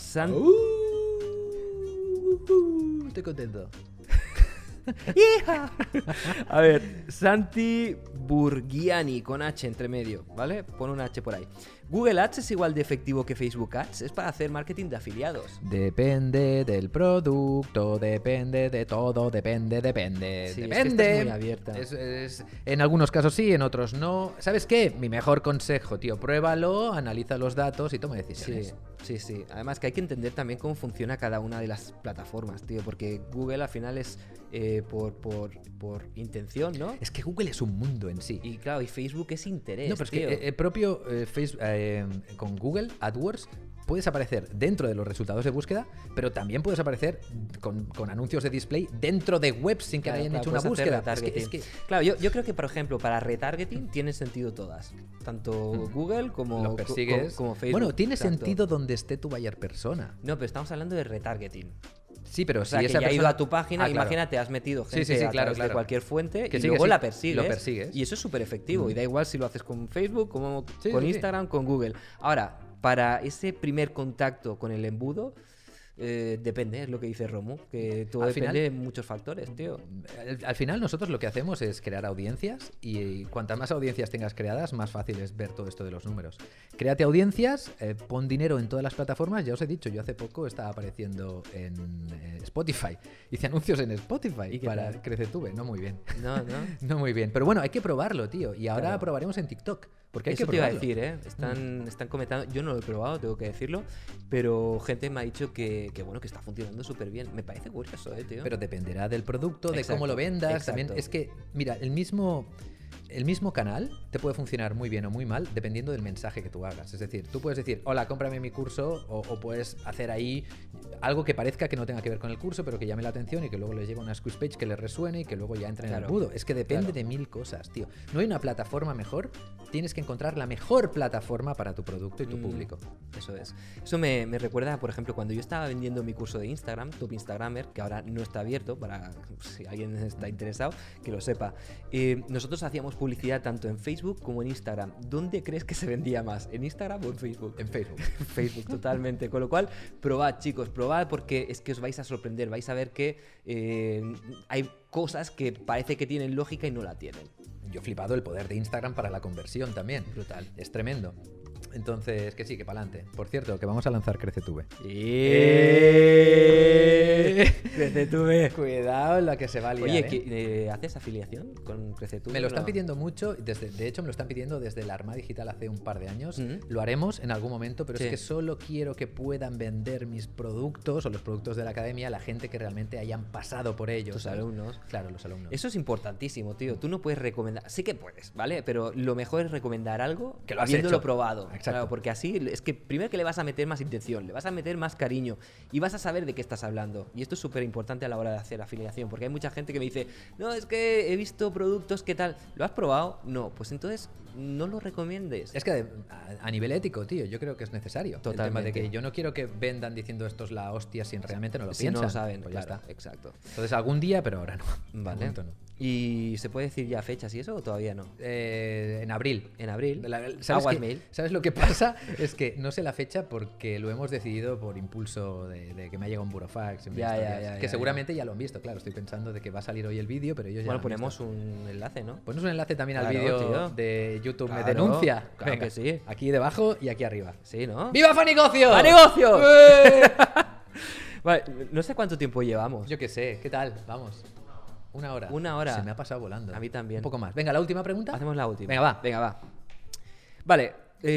Estoy contento. A ver, Santi Burgiani con H entre medio, ¿vale? Pon un H por ahí. ¿Google Ads es igual de efectivo que Facebook Ads? Es para hacer marketing de afiliados. Depende del producto, depende de todo, depende. Sí, depende. Es que esta es muy abierta. En algunos casos sí, en otros no. ¿Sabes qué? Mi mejor consejo, tío, pruébalo, analiza los datos y toma decisiones. Sí. Además que hay que entender también cómo funciona cada una de las plataformas, tío, porque Google al final es por intención, ¿no? Es que Google es un mundo en sí. Y claro, y Facebook es interés. No, pero es tío. que el propio Facebook, con Google AdWords puedes aparecer dentro de los resultados de búsqueda, pero también puedes aparecer con anuncios de display dentro de webs sin que hayan hecho una búsqueda. Es que... Claro, yo creo que, por ejemplo, para retargeting tienen sentido todas. Tanto Google como, lo persigues. como Facebook. Bueno, tiene Exacto. sentido donde esté tu buyer persona. No, pero estamos hablando de retargeting. Sí, pero O sea, si que esa ya ha persona... ido a tu página, claro. imagínate, has metido gente Sí, a través de claro. cualquier fuente Que y sigue, luego sí, la persigues. lo persigues. Y eso es súper efectivo. Y da igual si lo haces con Facebook, como Sí, con sí. Instagram, con Google. Ahora, para ese primer contacto con el embudo, depende, es lo que dice Romu, que todo Al depende final- de muchos factores, tío. Al final nosotros lo que hacemos es crear audiencias y cuantas más audiencias tengas creadas, más fácil es ver todo esto de los números. Créate audiencias, pon dinero en todas las plataformas. Ya os he dicho, yo hace poco estaba apareciendo en Spotify. Hice anuncios en Spotify ¿Y qué para tal? CreceTube. No muy bien. No. No muy bien. Pero bueno, hay que probarlo, tío. Y ahora Claro. probaremos en TikTok. Porque hay Eso que te iba a probarlo. decir, Están comentando, yo no lo he probado, tengo que decirlo, pero gente me ha dicho que bueno, que está funcionando súper bien. Me parece curioso, tío. Pero dependerá del producto, de Exacto, cómo lo vendas. exacto. También es que, mira, el mismo canal te puede funcionar muy bien o muy mal dependiendo del mensaje que tú hagas. Es decir, tú puedes decir, hola, cómprame mi curso, o puedes hacer ahí algo que parezca que no tenga que ver con el curso, pero que llame la atención y que luego les llegue una squeeze page que les resuene y que luego ya entre en el Claro, embudo. Es que depende claro. de 1000 cosas, tío. No hay una plataforma mejor, tienes que encontrar la mejor plataforma para tu producto y tu público. Eso es. Eso me recuerda, por ejemplo, cuando yo estaba vendiendo mi curso de Instagram, Top Instagramer, que ahora no está abierto, para si alguien está interesado, que lo sepa. Nosotros hacíamos publicidad tanto en Facebook como en Instagram. ¿Dónde crees que se vendía más? ¿En Instagram o en Facebook? En Facebook. En Facebook, totalmente. Con lo cual, probad, chicos, probad porque es que os vais a sorprender. Vais a ver que hay cosas que parece que tienen lógica y no la tienen. Yo he flipado el poder de Instagram para la conversión también. Brutal. Es tremendo. Entonces, que sí, que para adelante. Por cierto, que vamos a lanzar CreceTube. CreceTube. Cuidado la que se va a liar. Oye, ¿haces afiliación con CreceTube? Me lo están No. pidiendo mucho. De hecho, me lo están pidiendo desde la Armada Digital hace un par de años. Ujú. Lo haremos en algún momento, pero Sí. es que solo quiero que puedan vender mis productos o los productos de la academia a la gente que realmente hayan pasado por ellos. Tus ¿sabes? alumnos. Claro, los alumnos. Eso es importantísimo, tío. Tú no puedes recomendar. Sí que puedes, ¿vale? Pero lo mejor es recomendar algo Que lo has habiéndolo hecho. probado. Exacto. Claro, porque así es que primero que le vas a meter más intención, le vas a meter más cariño y vas a saber de qué estás hablando. Y esto es súper importante a la hora de hacer afiliación, porque hay mucha gente que me dice, no, es que he visto productos, ¿qué tal? ¿Lo has probado? No, pues entonces no lo recomiendes. Es que a nivel ético, tío, yo creo que es necesario. El tema de Totalmente. que yo no quiero que vendan diciendo esto es la hostia si realmente no lo Si piensan. no lo saben, Pues ya claro, está. exacto. Entonces algún día, pero ahora no. De Vale. momento no. ¿Y se puede decir ya fechas y eso o todavía no? En abril. En abril. ¿Sabes Mail. ¿Sabes lo que pasa? Es que no sé la fecha porque lo hemos decidido por impulso de que me ha llegado un burofax. Que seguramente ya lo han visto, claro. Estoy pensando de que va a salir hoy el vídeo, pero ellos ya Bueno, lo han ponemos visto. un enlace, ¿no? Ponemos un enlace también al Claro, vídeo tío. de YouTube. Claro, Me denuncia. claro que sí. Aquí debajo y aquí arriba. Sí, ¿no? ¡Viva Fanigocio! ¡A negocio! ¡Eh! Vale, no sé cuánto tiempo llevamos. Yo qué sé, ¿qué tal? Vamos. Una hora. Una hora. Se me ha pasado volando. A mí también. Un poco más. Venga, la última pregunta. Hacemos la última. Venga, va. Venga, va. Vale.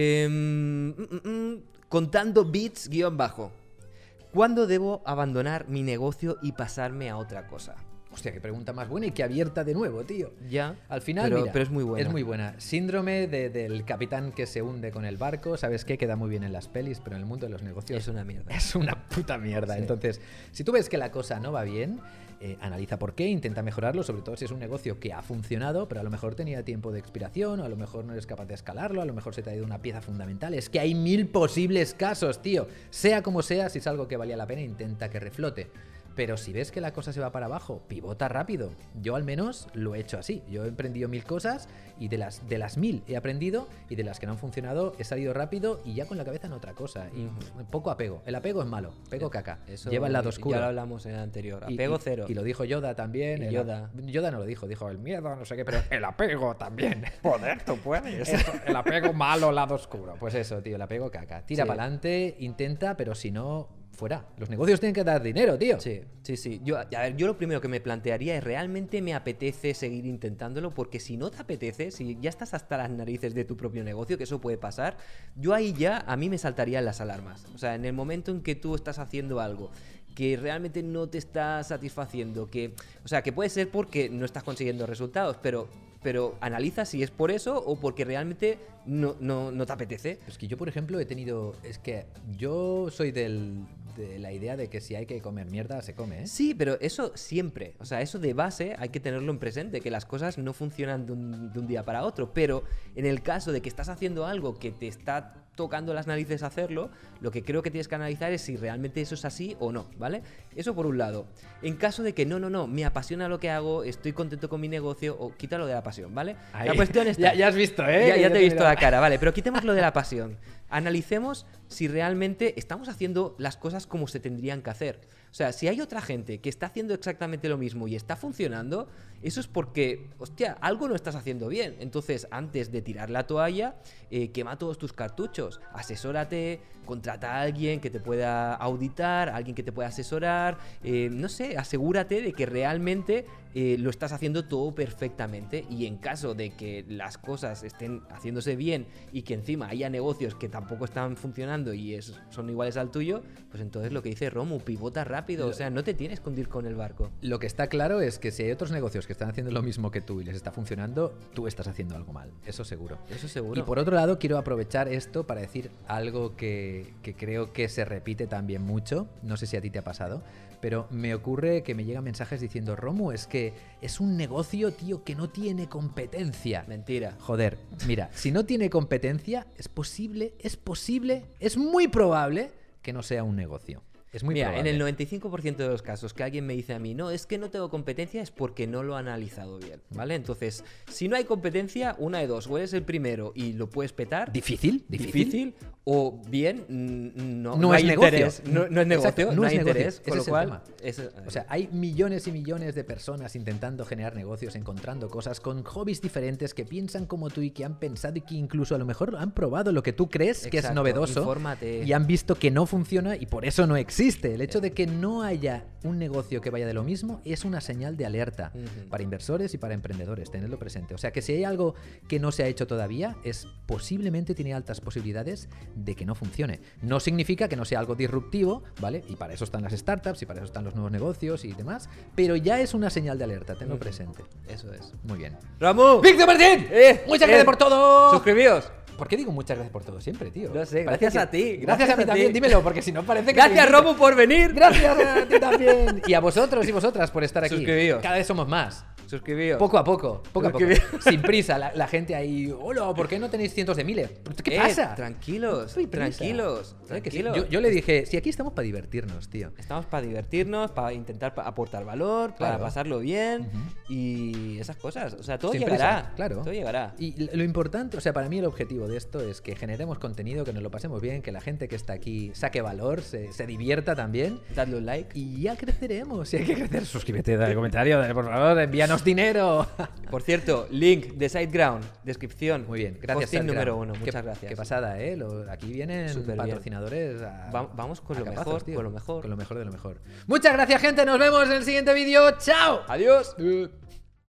Contando bits guión bajo. ¿Cuándo debo abandonar mi negocio y pasarme a otra cosa? Hostia, qué pregunta más buena y qué abierta de nuevo, tío. Ya. Al final, pero, mira, pero es muy buena. Es muy buena. Síndrome del capitán que se hunde con el barco. ¿Sabes qué? Queda muy bien en las pelis, pero en el mundo de los negocios Es una mierda. Es una puta mierda. Sí. Entonces, si tú ves que la cosa no va bien, analiza por qué, intenta mejorarlo, sobre todo si es un negocio que ha funcionado, pero a lo mejor tenía tiempo de expiración, o a lo mejor no eres capaz de escalarlo, a lo mejor se te ha ido una pieza fundamental. Es que hay 1000 posibles casos, tío. Sea como sea, si es algo que valía la pena, intenta que reflote. Pero si ves que la cosa se va para abajo, pivota rápido. Yo al menos lo he hecho así. Yo he emprendido 1000 cosas y de las 1000 he aprendido y de las que no han funcionado he salido rápido y ya con la cabeza en otra cosa. Y poco apego. El apego es malo. Apego caca. Eso lleva el lado oscuro. Ya lo hablamos en el anterior. Apego cero. Y lo dijo Yoda también. Y Yoda no lo dijo el miedo, no sé qué, pero el apego también. Joder, tú puedes. El apego malo, lado oscuro. Pues eso, tío, el apego caca. Tira Sí. para adelante, intenta, pero si no, fuera. Los negocios tienen que dar dinero, tío. Sí, sí, sí. Yo lo primero que me plantearía es, ¿realmente me apetece seguir intentándolo? Porque si no te apetece, si ya estás hasta las narices de tu propio negocio, que eso puede pasar, yo ahí ya, a mí me saltarían las alarmas. O sea, en el momento en que tú estás haciendo algo que realmente no te está satisfaciendo, que puede ser porque no estás consiguiendo resultados, pero analiza si es por eso o porque realmente no te apetece. Es que yo, por ejemplo, es que yo soy de la idea de que si hay que comer mierda, se come, ¿eh? Sí, pero eso siempre, o sea, eso de base hay que tenerlo en presente, que las cosas no funcionan de un día para otro, pero en el caso de que estás haciendo algo que te está tocando las narices hacerlo, lo que creo que tienes que analizar es si realmente eso es así o no, ¿vale? Eso por un lado. En caso de que no, me apasiona lo que hago, estoy contento con mi negocio, o quítalo de la pasión, ¿vale? Ahí. La cuestión está... Ya has visto, ¿eh? Ya te he visto la cara, vale, pero quitemos lo de la pasión. Analicemos si realmente estamos haciendo las cosas como se tendrían que hacer. O sea, si hay otra gente que está haciendo exactamente lo mismo y está funcionando, eso es porque, hostia, algo no estás haciendo bien. Entonces, antes de tirar la toalla, quema todos tus cartuchos. Asesórate, contrata a alguien que te pueda auditar, a alguien que te pueda asesorar. No sé, asegúrate de que realmente lo estás haciendo todo perfectamente. Y en caso de que las cosas estén haciéndose bien y que encima haya negocios que tampoco están funcionando y son iguales al tuyo, pues entonces lo que dice Romu, pivota rápido. O sea, no te tienes que hundir con el barco. Lo que está claro es que si hay otros negocios que están haciendo lo mismo que tú y les está funcionando, tú estás haciendo algo mal. Eso seguro. Eso seguro. Y por otro lado, quiero aprovechar esto para decir algo que creo que se repite también mucho. No sé si a ti te ha pasado, pero me ocurre que me llegan mensajes diciendo: Romu, es que es un negocio, tío, que no tiene competencia. Mentira. Joder, mira, si no tiene competencia, es muy probable que no sea un negocio. Es muy Mira, probable. en el 95% de los casos que alguien me dice a mí, no, es que no tengo competencia, es porque no lo ha analizado bien, ¿vale? Entonces, si no hay competencia, una de dos, o eres el primero y lo puedes petar. ¿Difícil? O bien, no es hay negocio. interés. No es negocio, Exacto, no es hay negocio. interés, con Ese lo es el cual... tema. O sea, hay millones y millones de personas intentando generar negocios, encontrando cosas con hobbies diferentes que piensan como tú y que han pensado y que incluso a lo mejor han probado lo que tú crees que es Exacto, novedoso infórmate. y han visto que no funciona y por eso no existe. El hecho de que no haya un negocio que vaya de lo mismo es una señal de alerta para inversores y para emprendedores, tenedlo presente. O sea que si hay algo que no se ha hecho todavía, posiblemente tiene altas posibilidades de que no funcione. No significa que no sea algo disruptivo, ¿vale? Y para eso están las startups y para eso están los nuevos negocios y demás, pero ya es una señal de alerta, tenlo presente. Eso es. Muy bien. ¡Ramu! ¡Víctor Martín! ¡Muchas gracias por todo! ¡Suscribíos! ¿Por qué digo muchas gracias por todo siempre, tío? No sé, Parece gracias a ti. Gracias a mí también, dímelo, porque si no parece que... Gracias, Romu, por venir. Gracias a ti también. Y a vosotros y vosotras por estar aquí. Suscribíos. Cada vez somos más. Suscribíos. Poco a poco, Suscribíos. sin prisa. La gente ahí, hola, ¿por qué no tenéis cientos de miles? ¿Qué pasa? Tranquilos, No hay prisa. tranquilos, ¿Sabes que sí? tranquilos. Yo le dije, si aquí estamos para divertirnos, tío. Estamos para divertirnos, para intentar aportar valor, para Claro. pasarlo bien y esas cosas. O sea, todo Sin llegará. prisa, claro. Todo llegará. Y lo importante, o sea, para mí el objetivo de esto es que generemos contenido, que nos lo pasemos bien, que la gente que está aquí saque valor, se divierta también. Dadle un like. Y ya creceremos. Si hay que crecer, suscríbete, dale comentario, por favor, envíanos dinero. Por cierto, link de SiteGround, descripción. Muy bien, gracias. Posting Sergio. número 1, Qué- muchas gracias. Qué pasada, ¿eh? Aquí vienen Súper bien. patrocinadores. Vamos con a lo capazos, mejor, tío. con lo mejor. Con lo mejor de lo mejor. Muchas gracias, gente. Nos vemos en el siguiente vídeo. ¡Chao! Adiós.